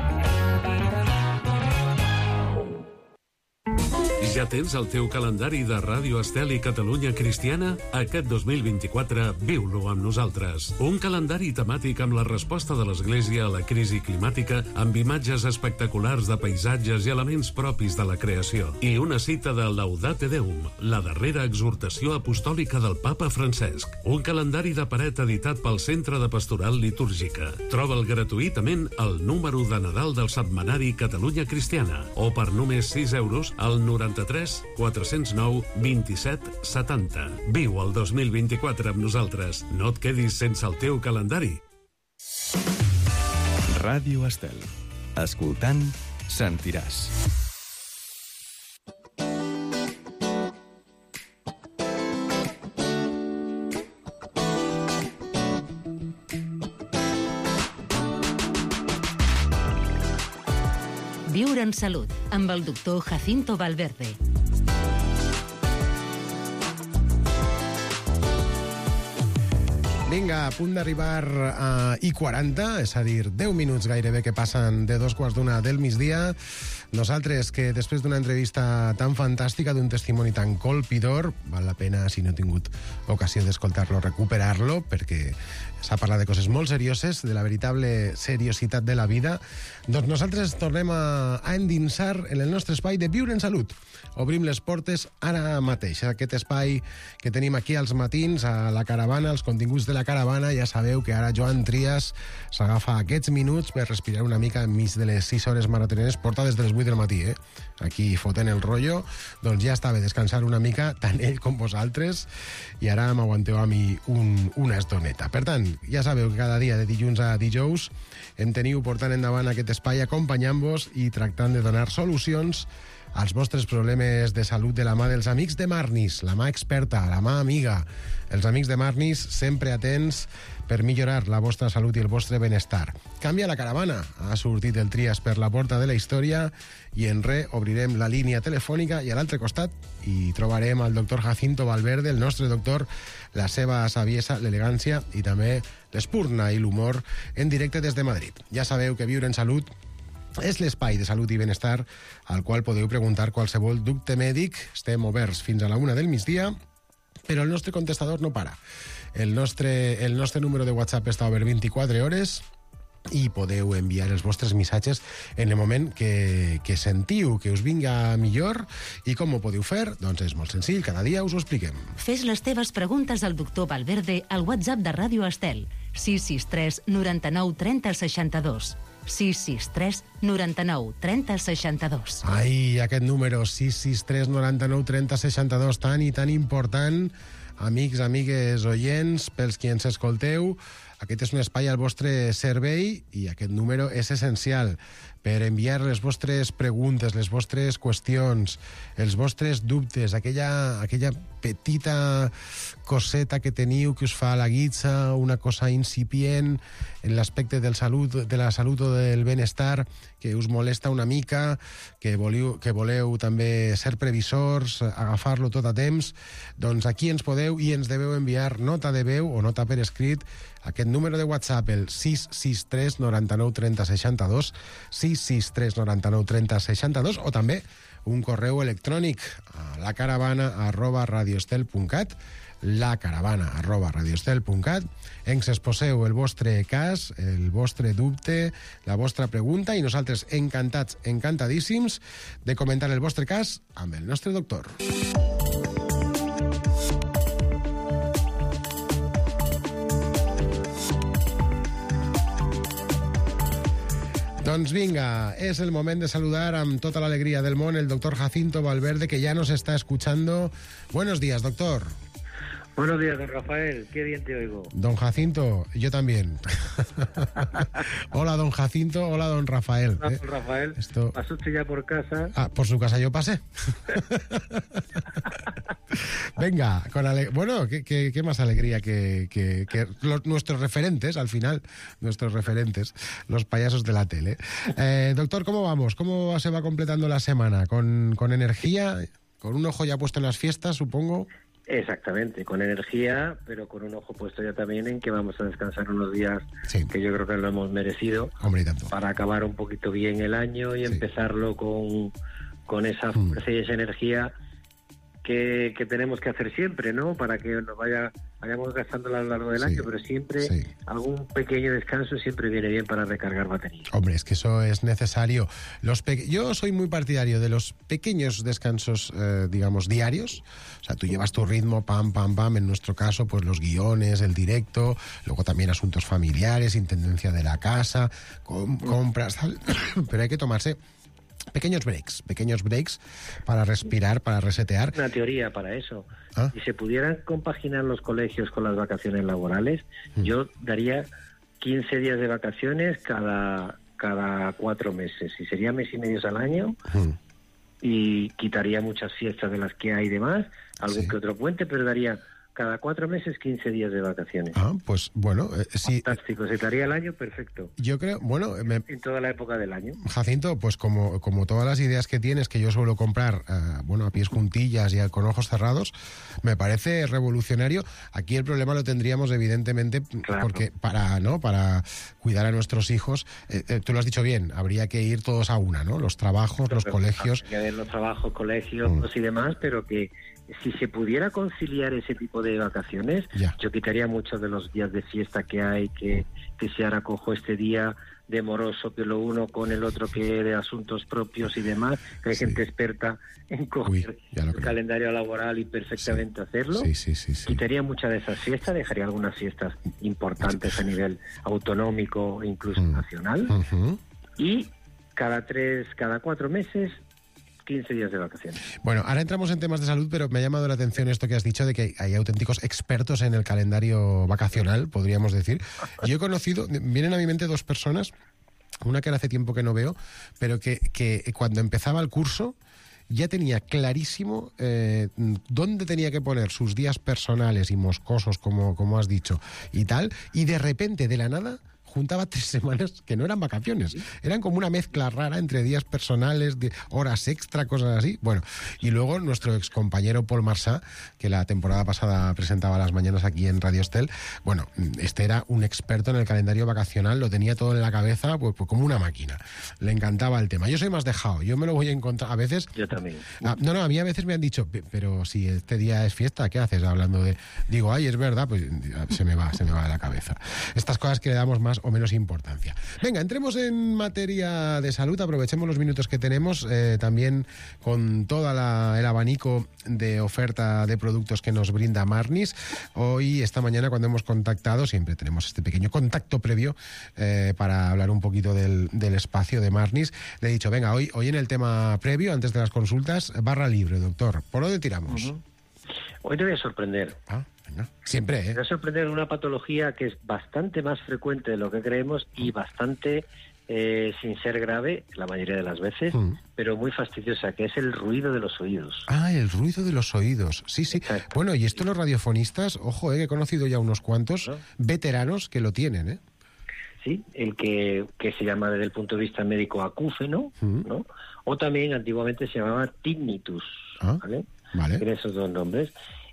Ja tens el teu calendari de Ràdio Estel i Catalunya Cristiana? Aquest dos mil vint-i-quatre viu-lo amb nosaltres. Un calendari temàtic amb la resposta de l'Església a la crisi climàtica, amb imatges espectaculars de paisatges i elements propis de la creació. I una cita de Laudate Deum, la darrera exhortació apostòlica del Papa Francesc. Un calendari de paret editat pel Centre de Pastoral Litúrgica. Troba'l gratuïtament al número de Nadal del setmanari Catalunya Cristiana o per només sis euros al noranta-tres quatre-cents nou vint-i-set setanta. Viu el dos mil vint-i-quatre amb nosaltres. No et quedis sense el teu calendari. Ràdio Estel. Escoltant, sentiràs. Viure en Salut, amb el doctor Jacinto Valverde. Vinga, a punt d'arribar a i quaranta, és a dir, deu minuts gairebé que passen de dos quarts d'una del migdia. Nosaltres, que després d'una entrevista tan fantàstica, d'un testimoni tan colpidor, val la pena, si no he tingut ocasió d'escoltar-lo, recuperar-lo, perquè s'ha parlat de coses molt serioses, de la veritable seriositat de la vida, doncs nosaltres tornem a, a endinsar en el nostre espai de Viure en Salut. Obrim les portes ara mateix. Aquest espai que tenim aquí als matins, a la caravana, els continguts de la caravana, ja sabeu que ara Joan Trias s'agafa aquests minuts per respirar una mica enmig de les sis hores maratoneres portades de les vuit del matí, eh? Aquí fotent el rotllo, doncs ja està bé descansar una mica, tant ell com vosaltres, i ara m'aguanteu a mi un, una estoneta. Per tant, ja sabeu que cada dia de dilluns a dijous em teniu portant endavant aquest espai acompanyant-vos i tractant de donar solucions als vostres problemes de salut de la mà dels amics de Marnis, la mà experta, la mà amiga. Els amics de Marnis sempre atents per millorar la vostra salut i el vostre benestar. Canvia la caravana. Ha sortit el Trias per la porta de la història i en res obrirem la línia telefònica i a l'altre costat hi trobarem el doctor Jacinto Valverde, el nostre doctor, la seva saviesa, l'elegància i també l'espurna i l'humor en directe des de Madrid. Ja sabeu que Viure en Salut és l'espai de salut i benestar al qual podeu preguntar qualsevol dubte mèdic. Estem oberts fins a la una del migdia, però el nostre contestador no para. El nostre, el nostre número de WhatsApp està obert vint-i-quatre hores i podeu enviar els vostres missatges en el moment que, que sentiu que us vinga millor. I com ho podeu fer? Doncs és molt senzill, cada dia us ho expliquem. Fes les teves preguntes al doctor Valverde al WhatsApp de Ràdio Estel, sis sis tres noranta-nou trenta seixanta-dos. sis sis tres noranta-nou trenta seixanta-dos. Ai, aquest número, sis sis tres noranta-nou trenta seixanta-dos, tan i tan important. Amics, amigues, oients, pels qui ens escolteu, aquest és un espai al vostre servei i aquest número és essencial per enviar les vostres preguntes, les vostres qüestions, els vostres dubtes, aquella, aquella petita coseta que teniu que us fa la guitza, una cosa incipient en l'aspecte del salut, de la salut o del benestar, que us molesta una mica, que voleu, que voleu també ser previsors, agafar-lo tot a temps, doncs aquí ens podeu i ens deveu enviar nota de veu o nota per escrit, aquest número de WhatsApp, el sis sis tres noranta-nou trenta seixanta-dos, sis sis tres noranta-nou trenta seixanta-dos, o també un correu electrònic a lacaravana arroba radioestel punt cat, lacaravana arroba radioestel punt cat. Ens exposeu el vostre cas, el vostre dubte, la vostra pregunta, i nosaltres encantats, encantadíssims de comentar el vostre cas amb el nostre doctor. Doncs vinga, es el moment de saludar amb tota l'alegria del món el doctor Jacinto Valverde, que ya nos está escuchando. Buenos días, doctor. Buenos días, don Rafael. Qué bien te oigo. Don Jacinto, yo también. Hola, don Jacinto. Hola, don Rafael. Hola, don Rafael. Esto... ¿Pasó usted ya por casa? Ah, por su casa yo pasé. Venga, con ale... bueno, ¿qué, qué, qué más alegría que, que, que los, nuestros referentes, al final, nuestros referentes, los payasos de la tele. Eh, doctor, ¿cómo vamos? ¿Cómo se va completando la semana? ¿Con, con energía? ¿Con un ojo ya puesto en las fiestas, supongo? Exactamente, con energía, pero con un ojo puesto ya también en que vamos a descansar unos días, sí, que yo creo que lo hemos merecido. Hombre, y tanto. Para acabar un poquito bien el año y sí, empezarlo con, con esa fuerza mm. y esa energía que, que tenemos que hacer siempre, ¿no? Para que nos vaya vayamos gastando a lo largo del sí, año, pero siempre sí, algún pequeño descanso siempre viene bien para recargar batería. Hombre, es que eso es necesario. Los pe... Yo soy muy partidario de los pequeños descansos, eh, digamos, diarios. O sea, tú llevas tu ritmo, pam, pam, pam. En nuestro caso, pues los guiones, el directo, luego también asuntos familiares, intendencia de la casa, com compras, tal. Pero hay que tomarse pequeños breaks, pequeños breaks para respirar, para resetear. Una teoría para eso. ¿Ah? Si se pudieran compaginar los colegios con las vacaciones laborales, mm. yo daría quince días de vacaciones cada, cada cuatro meses. Y sería mes y medio al año mm. y quitaría muchas fiestas de las que hay y demás, algún sí, que otro puente, pero daría cada cuatro meses, quince días de vacaciones. Ah, pues bueno, eh, sí. Fantástico, se te haría el año perfecto. Yo creo, bueno... Me... En toda la época del año. Jacinto, pues como, como todas las ideas que tienes, que yo suelo comprar, uh, bueno, a pies juntillas y con ojos cerrados, me parece revolucionario. Aquí el problema lo tendríamos, evidentemente, claro. porque para, ¿no? Para cuidar a nuestros hijos, eh, eh, tú lo has dicho bien, habría que ir todos a una, ¿no? Los trabajos, pero, los pero, colegios... Habría que ver los trabajos, colegios mm. y demás, pero que... Si se pudiera conciliar ese tipo de vacaciones, ya. yo quitaría muchos de los días de fiesta que hay, que, que si ahora cojo este día de moroso, que lo uno con el otro que de asuntos propios y demás, que hay sí. gente experta en coger Uy, el creo. calendario laboral y perfectamente sí. hacerlo. Sí, sí, sí, sí. Quitaría muchas de esas fiestas, dejaría algunas fiestas importantes a nivel autonómico e incluso mm. nacional. Uh-huh. Y cada tres, cada cuatro meses... quince días de vacaciones. Bueno, ahora entramos en temas de salud, pero me ha llamado la atención esto que has dicho de que hay auténticos expertos en el calendario vacacional, podríamos decir. Yo he conocido, vienen a mi mente dos personas, una que hace tiempo que no veo, pero que, que cuando empezaba el curso ya tenía clarísimo eh, dónde tenía que poner sus días personales y moscosos, como, como has dicho, y tal, y de repente, de la nada... juntaba tres semanas que no eran vacaciones, eran como una mezcla rara entre días personales, de horas extra, cosas así. Bueno, y luego nuestro excompañero Paul Marsá, que la temporada pasada presentaba las mañanas aquí en Radio Estel, bueno, este era un experto en el calendario vacacional, lo tenía todo en la cabeza, pues, pues como una máquina. Le encantaba el tema. Yo soy más dejado, yo me lo voy a encontrar a veces. Yo también. Ah, no, no, a mí a veces me han dicho, pero si este día es fiesta, ¿qué haces? Hablando de, digo, ay, es verdad, pues se me va, se me va de la cabeza. Estas cosas que le damos más o menos importancia. Venga, entremos en materia de salud, aprovechemos los minutos que tenemos, eh, también con todo el abanico de oferta de productos que nos brinda Marnis. Hoy, esta mañana, cuando hemos contactado, siempre tenemos este pequeño contacto previo eh, para hablar un poquito del, del espacio de Marnis. Le he dicho, venga, hoy, hoy en el tema previo, antes de las consultas, barra libre, doctor. ¿Por dónde tiramos? Uh-huh. Hoy te voy a sorprender. Ah. Siempre, ¿eh? Me va a sorprender una patología que es bastante más frecuente de lo que creemos y bastante, eh, sin ser grave, la mayoría de las veces, mm. pero muy fastidiosa, que es el ruido de los oídos. Ah, el ruido de los oídos. Sí, sí. Exacto. Bueno, y esto los radiofonistas, ojo, eh, he conocido ya unos cuantos ¿no? veteranos que lo tienen, ¿eh? Sí, el que, que se llama desde el punto de vista médico acúfeno, mm. ¿no? O también antiguamente se llamaba tinnitus, ah, ¿vale? Vale. Tiene esos dos nombres.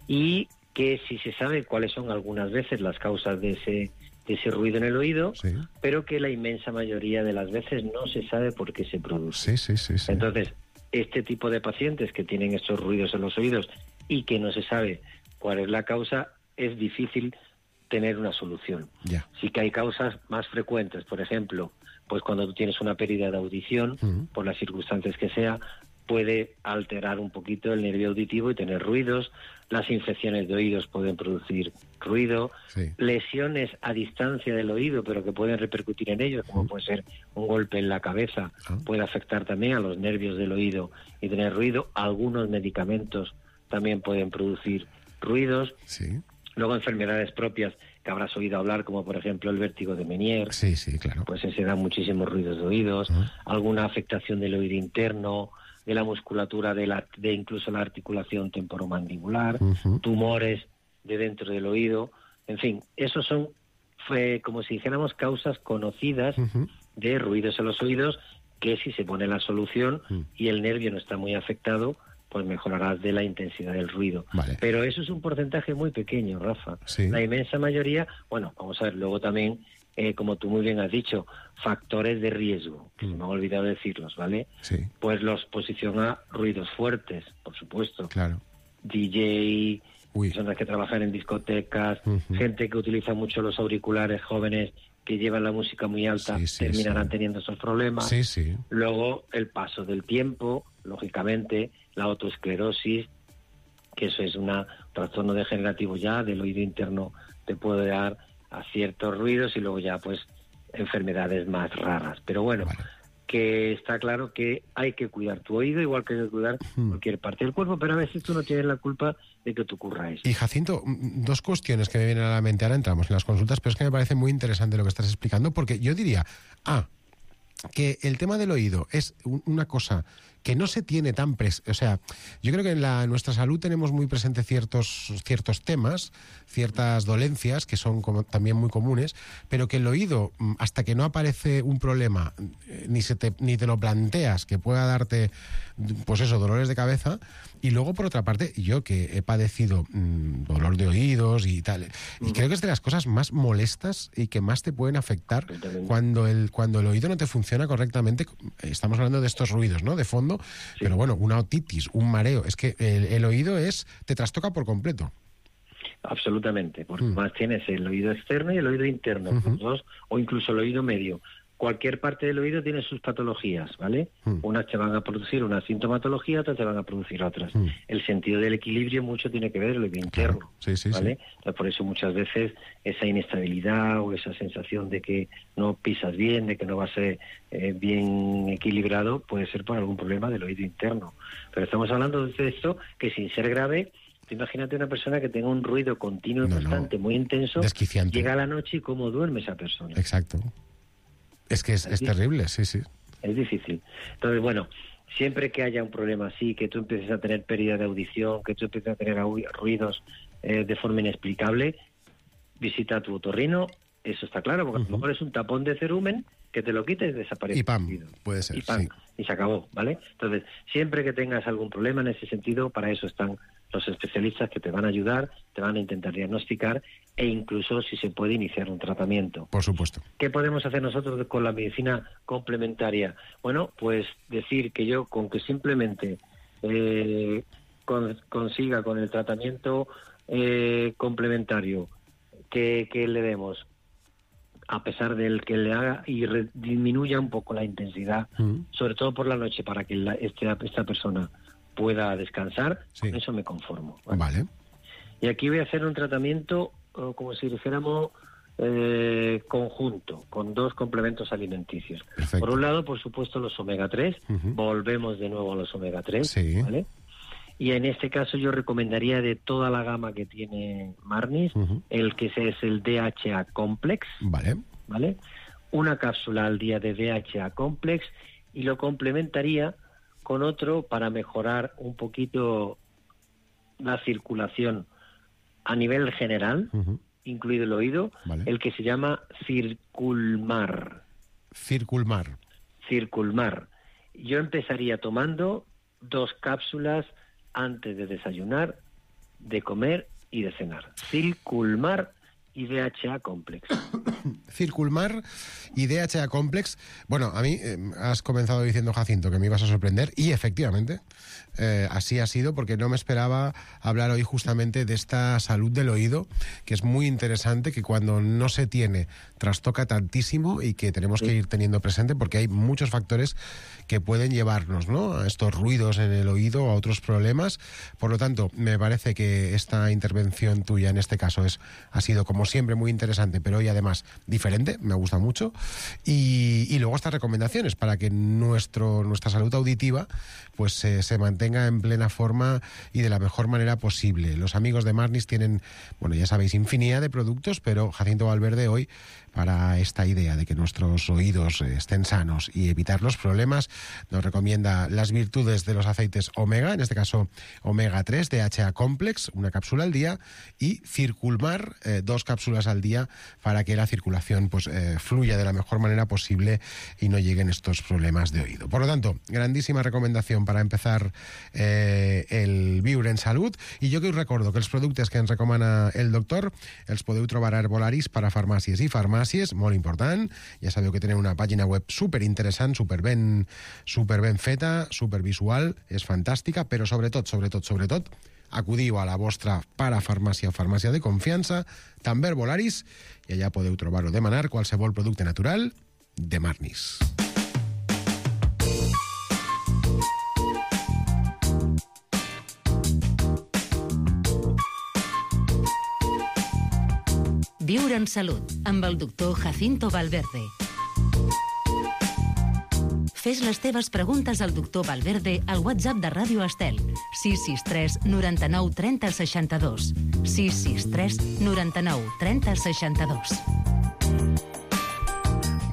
Y que si se sabe cuáles son algunas veces las causas de ese, de ese ruido en el oído, sí. pero que la inmensa mayoría de las veces no se sabe por qué se produce. Sí, sí, sí, sí. Entonces, este tipo de pacientes que tienen estos ruidos en los oídos y que no se sabe cuál es la causa, es difícil tener una solución. Yeah. Sí que hay causas más frecuentes, por ejemplo, pues cuando tú tienes una pérdida de audición, uh-huh. por las circunstancias que sea, puede alterar un poquito el nervio auditivo y tener ruidos. Las infecciones de oídos pueden producir ruido. Sí. Lesiones a distancia del oído, pero que pueden repercutir en ellos, como puede ser un golpe en la cabeza, uh-huh. puede afectar también a los nervios del oído y tener ruido. Algunos medicamentos también pueden producir ruidos. Sí. Luego enfermedades propias que habrás oído hablar, como por ejemplo el vértigo de Meniere. Sí, sí, claro. Pues ese da muchísimos ruidos de oídos. Uh-huh. Alguna afectación del oído interno, de la musculatura, de, la, de incluso la articulación temporomandibular, uh-huh. tumores de dentro del oído. En fin, esos son, fue, como si dijéramos, causas conocidas uh-huh. de ruidos en los oídos, que si se pone la solución uh-huh. y el nervio no está muy afectado, pues mejorarás de la intensidad del ruido. Vale. Pero eso es un porcentaje muy pequeño, Rafa. Sí. La inmensa mayoría, bueno, vamos a ver, luego también, eh, como tú muy bien has dicho, factores de riesgo, que mm. se me ha olvidado decirlos, ¿vale? Sí. Pues la exposición a ruidos fuertes, por supuesto. Claro. D J, Uy. personas que trabajan en discotecas, uh-huh. gente que utiliza mucho los auriculares, jóvenes que llevan la música muy alta, sí, sí, terminarán sí. teniendo esos problemas. Sí, sí. Luego, el paso del tiempo, lógicamente, la autoesclerosis, que eso es un trastorno degenerativo ya del oído interno, te puede dar a ciertos ruidos y luego ya pues enfermedades más raras. Pero bueno, vale. que está claro que hay que cuidar tu oído igual que hay que cuidar hmm. cualquier parte del cuerpo, pero a veces tú no tienes la culpa de que te ocurra eso. Y Jacinto, dos cuestiones que me vienen a la mente, ahora entramos en las consultas, pero es que me parece muy interesante lo que estás explicando, porque yo diría, ah, que el tema del oído es una cosa que no se tiene tan presente. O sea, yo creo que en, la, en nuestra salud tenemos muy presente ciertos, ciertos temas, ciertas dolencias que son como, también muy comunes, pero que el oído, hasta que no aparece un problema, ni, se te, ni te lo planteas que pueda darte, pues eso, dolores de cabeza. Y luego, por otra parte, yo que he padecido mmm, dolor de oídos y tal, y creo que es de las cosas más molestas y que más te pueden afectar cuando el, cuando el oído no te funciona correctamente. Estamos hablando de estos ruidos, ¿no?, de fondo, sí. Pero bueno, una otitis, un mareo, es que el, el oído es te trastoca por completo. Absolutamente, porque mm. más tienes el oído externo y el oído interno, uh-huh. dos, o incluso el oído medio. Cualquier parte del oído tiene sus patologías, ¿vale? Mm. Unas te van a producir una sintomatología, otras te van a producir otras. Mm. El sentido del equilibrio mucho tiene que ver el oído interno, claro. sí, sí, ¿vale? Sí. Entonces, por eso muchas veces esa inestabilidad o esa sensación de que no pisas bien, de que no va a ser eh, bien equilibrado, puede ser por algún problema del oído interno. Pero estamos hablando de esto que, sin ser grave, imagínate una persona que tenga un ruido continuo y no, constante, no. muy intenso, desquiciante. Llega a la noche y cómo duerme esa persona. Exacto. Es que es, es, es terrible, sí, sí. Es difícil. Entonces, bueno, siempre que haya un problema así, que tú empieces a tener pérdida de audición, que tú empieces a tener ruidos eh, de forma inexplicable, visita a tu otorrino, eso está claro, porque uh-huh. a lo mejor es un tapón de cerumen, que te lo quites y desaparece. Y pam, puede ser, y pam, sí. Y se acabó, ¿vale? Entonces, siempre que tengas algún problema en ese sentido, para eso están los especialistas que te van a ayudar, te van a intentar diagnosticar e incluso, si se puede, iniciar un tratamiento. Por supuesto. ¿Qué podemos hacer nosotros con la medicina complementaria? Bueno, pues decir que yo, con que simplemente eh, con, consiga con el tratamiento eh, complementario que, que le demos, a pesar del que le haga y re, disminuya un poco la intensidad, mm. sobre todo por la noche, para que la, este, esta persona pueda descansar, sí. con eso me conformo. ¿vale? Vale. Y aquí voy a hacer un tratamiento, como si dijéramos, eh, conjunto, con dos complementos alimenticios. Perfecto. Por un lado, por supuesto, los omega tres, uh-huh. volvemos de nuevo a los omega tres, sí. ¿vale? Y en este caso yo recomendaría, de toda la gama que tiene Marnis, uh-huh. el que es el D H A Complex, vale. ¿vale? Una cápsula al día de D H A Complex, y lo complementaría con otro para mejorar un poquito la circulación a nivel general, uh-huh. incluido el oído, vale. el que se llama Circulmar. Circulmar. Circulmar. Yo empezaría tomando dos cápsulas antes de desayunar, de comer y de cenar. Circulmar y D H A Complex. Circulmar y D H A Complex. Bueno, a mí eh, has comenzado diciendo, Jacinto, que me ibas a sorprender, y efectivamente eh, así ha sido, porque no me esperaba hablar hoy justamente de esta salud del oído, que es muy interesante, que cuando no se tiene trastoca tantísimo y que tenemos sí. que ir teniendo presente, porque hay muchos factores que pueden llevarnos, ¿no?, a estos ruidos en el oído, a otros problemas. Por lo tanto, me parece que esta intervención tuya en este caso es ha sido, como siempre, muy interesante, pero hoy además diferente, me gusta mucho. Y, y luego estas recomendaciones para que nuestro nuestra salud auditiva pues eh, se mantenga en plena forma y de la mejor manera posible. Los amigos de Marnis tienen, bueno, ya sabéis, infinidad de productos, pero Jacinto Valverde hoy, para esta idea de que nuestros oídos estén sanos y evitar los problemas, nos recomienda las virtudes de los aceites omega, en este caso omega tres, D H A Complex, una cápsula al día, y Circulmar, eh, dos cápsulas al día, para que la circulación pues eh, fluya de la mejor manera posible y no lleguen estos problemas de oído. Por lo tanto, grandísima recomendación para empezar eh, el Viure en Salut. I jo que us recordo que els productes que ens recomana el doctor els podeu trobar a Herbolaris per a farmàcies i farmàcies, molt important. Ja sabeu que tenen una pàgina web superinteressant, superben, superben feta, supervisual, és fantàstica, però sobretot, sobretot, sobretot, acudiu a la vostra parafarmàcia o farmàcia de confiança, també Herbolaris, i allà podeu trobar o demanar qualsevol producte natural de Marnis. Viure en salut, amb el doctor Jacinto Valverde. Fes les teves preguntes al doctor Valverde al WhatsApp de Ràdio Estel, sis sis tres noranta-nou trenta seixanta-dos. sis sis tres noranta-nou trenta seixanta-dos.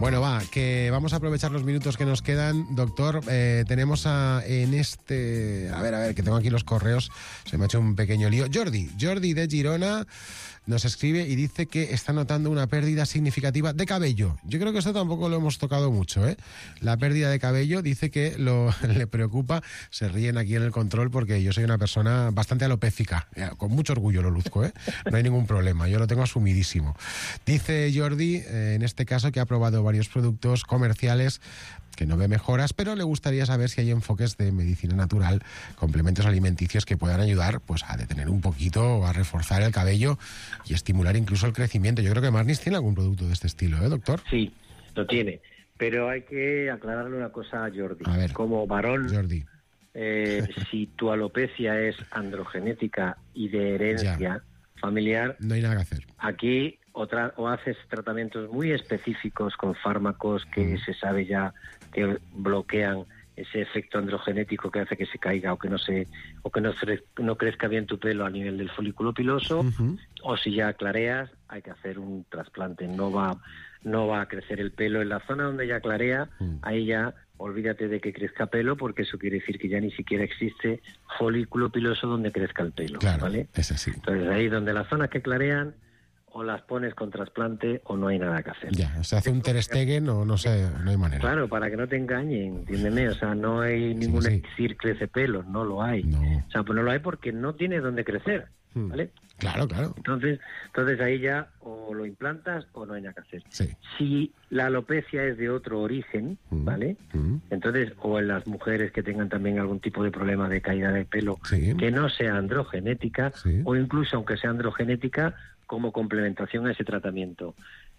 Bueno, va, que vamos a aprovechar los minutos que nos quedan. Doctor, eh, tenemos a, en este... A ver, a ver, que tengo aquí los correos. Se me ha hecho un pequeño lío. Jordi, Jordi de Girona nos escribe y dice que está notando una pérdida significativa de cabello. Yo creo que esto tampoco lo hemos tocado mucho, ¿eh? La pérdida de cabello, dice que lo, le preocupa. Se ríen aquí en el control porque yo soy una persona bastante alopécica. Con mucho orgullo lo luzco, ¿eh? No hay ningún problema, yo lo tengo asumidísimo. Dice Jordi, eh, en este caso, que ha probado varios productos comerciales que no ve mejoras, pero le gustaría saber si hay enfoques de medicina natural, complementos alimenticios que puedan ayudar pues a detener un poquito o a reforzar el cabello y estimular incluso el crecimiento. Yo creo que Marnis tiene algún producto de este estilo, ¿eh, doctor? Sí, lo tiene, pero hay que aclararle una cosa a Jordi. A ver, como varón, Jordi. Eh, si tu alopecia es androgenética y de herencia ya. familiar, no hay nada que hacer. Aquí otra, o haces tratamientos muy específicos con fármacos que mm. se sabe ya que bloquean ese efecto androgenético que hace que se caiga o que no se o que no, no crezca bien tu pelo a nivel del folículo piloso, uh-huh. o si ya clareas, hay que hacer un trasplante. No va no va a crecer el pelo en la zona donde ya clarea, uh-huh. ahí ya olvídate de que crezca pelo, porque eso quiere decir que ya ni siquiera existe folículo piloso donde crezca el pelo. Claro, ¿vale? Es así. Entonces ahí donde las zonas que clarean, o las pones con trasplante o no hay nada que hacer. Ya, o sea, hace un Ter Stegen o no sé, no hay manera. Claro, para que no te engañen, entiéndeme, o sea, no hay ningún sí, sí. elixir crece pelo, no lo hay. No. O sea, pues no lo hay porque no tiene dónde crecer, ¿vale? Claro, claro. Entonces, entonces ahí ya o lo implantas o no hay nada que hacer. Sí. Si la alopecia es de otro origen, ¿vale? Mm. Entonces, o en las mujeres que tengan también algún tipo de problema de caída de pelo, sí. que no sea androgenética, sí. o incluso aunque sea androgenética, como complementación a ese tratamiento.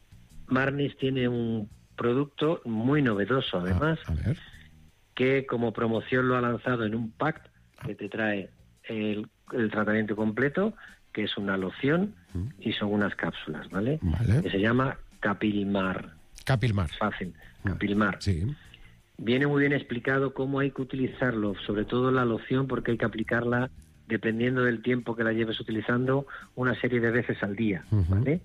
Marnis tiene un producto muy novedoso, además, a, a ver. que como promoción lo ha lanzado en un pack que te trae el, el tratamiento completo, que es una loción mm. y son unas cápsulas, ¿vale? Vale. Que se llama Capilmar. Capilmar. Fácil, Capilmar. Sí. Viene muy bien explicado cómo hay que utilizarlo, sobre todo la loción, porque hay que aplicarla dependiendo del tiempo que la lleves utilizando, una serie de veces al día, uh-huh. ¿vale?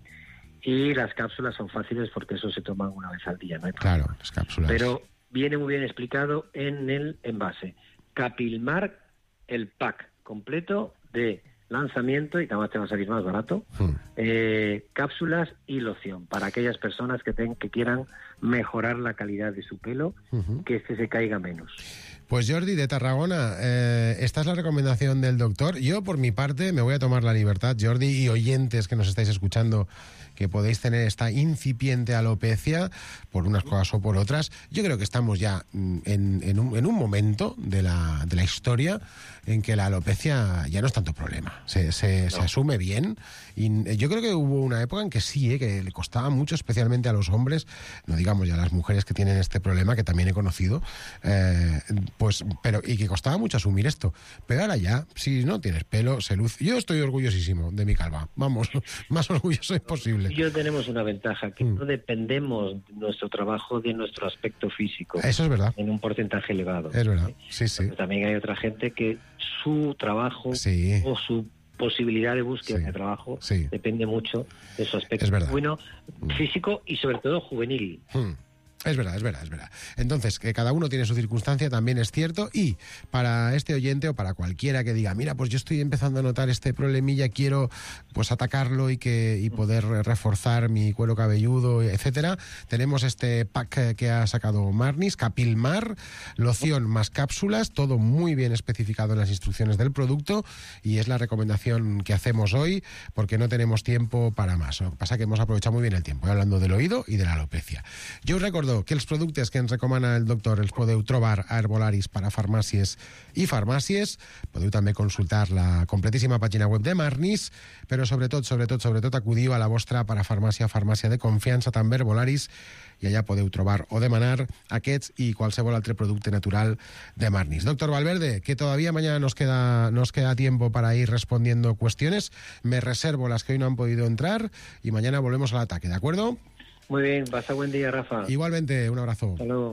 Y las cápsulas son fáciles porque eso se toman una vez al día, ¿no? Claro, las cápsulas. Pero viene muy bien explicado en el envase. Capilmar, el pack completo de lanzamiento, y además te va a salir más barato, uh-huh. eh, cápsulas y loción, para aquellas personas que, ten, que quieran mejorar la calidad de su pelo, uh-huh. que este se caiga menos. Pues Jordi, de Tarragona, eh, esta es la recomendación del doctor. Yo, por mi parte, me voy a tomar la libertad, Jordi, y oyentes que nos estáis escuchando, que podéis tener esta incipiente alopecia, por unas cosas o por otras. Yo creo que estamos ya en, en, un, en un momento de la, de la historia en que la alopecia ya no es tanto problema. Se, se, no. se asume bien. Y yo creo que hubo una época en que sí, eh, que le costaba mucho, especialmente a los hombres, no digamos ya a las mujeres que tienen este problema, que también he conocido, eh, pues, pero y que costaba mucho asumir esto. Pero ahora ya, si no tienes pelo, se luce. Yo estoy orgullosísimo de mi calva. Vamos, más orgulloso imposible. Yo tenemos una ventaja, que mm. no dependemos de nuestro trabajo de nuestro aspecto físico. Eso es verdad. En un porcentaje elevado. Es verdad, sí, sí. Pero también hay otra gente que su trabajo sí. o su posibilidad de búsqueda sí. de trabajo sí. depende mucho de su aspecto bueno, físico y sobre todo juvenil. Mm. Es verdad, es verdad, es verdad. Entonces, que cada uno tiene su circunstancia, también es cierto. Y para este oyente o para cualquiera que diga, mira, pues yo estoy empezando a notar este problemilla, quiero pues atacarlo y que y poder reforzar mi cuero cabelludo, etcétera, tenemos este pack que ha sacado Marnis, Capilmar, loción más cápsulas, todo muy bien especificado en las instrucciones del producto, y es la recomendación que hacemos hoy porque no tenemos tiempo para más. Lo que pasa es que hemos aprovechado muy bien el tiempo, hablando del oído y de la alopecia. Yo os recuerdo que els productes que ens recomana el doctor els podeu trobar a Herbolaris per a farmàcies i farmàcies. Podeu també consultar la completíssima pàgina web de Marnis, però sobretot, sobretot, sobretot acudiu a la vostra parafarmàcia, farmàcia de confiança, també Herbolaris, i allà podeu trobar o demanar aquests i qualsevol altre producte natural de Marnis. Doctor Valverde, que todavía mañana nos queda, nos queda tiempo para ir respondiendo cuestiones. Me reservo las que hoy no han podido entrar y mañana volvemos al ataque, ¿de acuerdo? Muy bien, pasa buen día, Rafa. Igualmente, un abrazo. Hasta luego.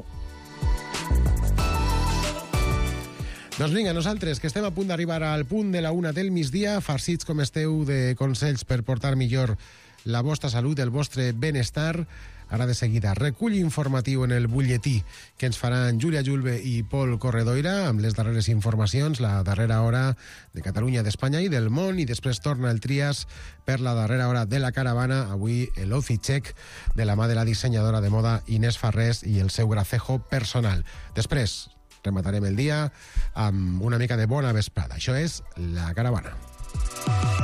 Doncs vinga, nosaltres, que estem a punt d'arribar al punt de la una del migdia, farcits com esteu de consells per portar millor la vostra salut, el vostre benestar. Ara de seguida, recull informatiu en el butlletí que ens faran Júlia Julve i Pol Corredoira amb les darreres informacions, la darrera hora de Catalunya, d'Espanya i del món, i després torna el Trias per la darrera hora de la caravana, avui l'outfit check de la mà de la dissenyadora de moda Inés Farrés i el seu gracejo personal. Després rematarem el dia amb una mica de bona vesprada. Això és La Caravana.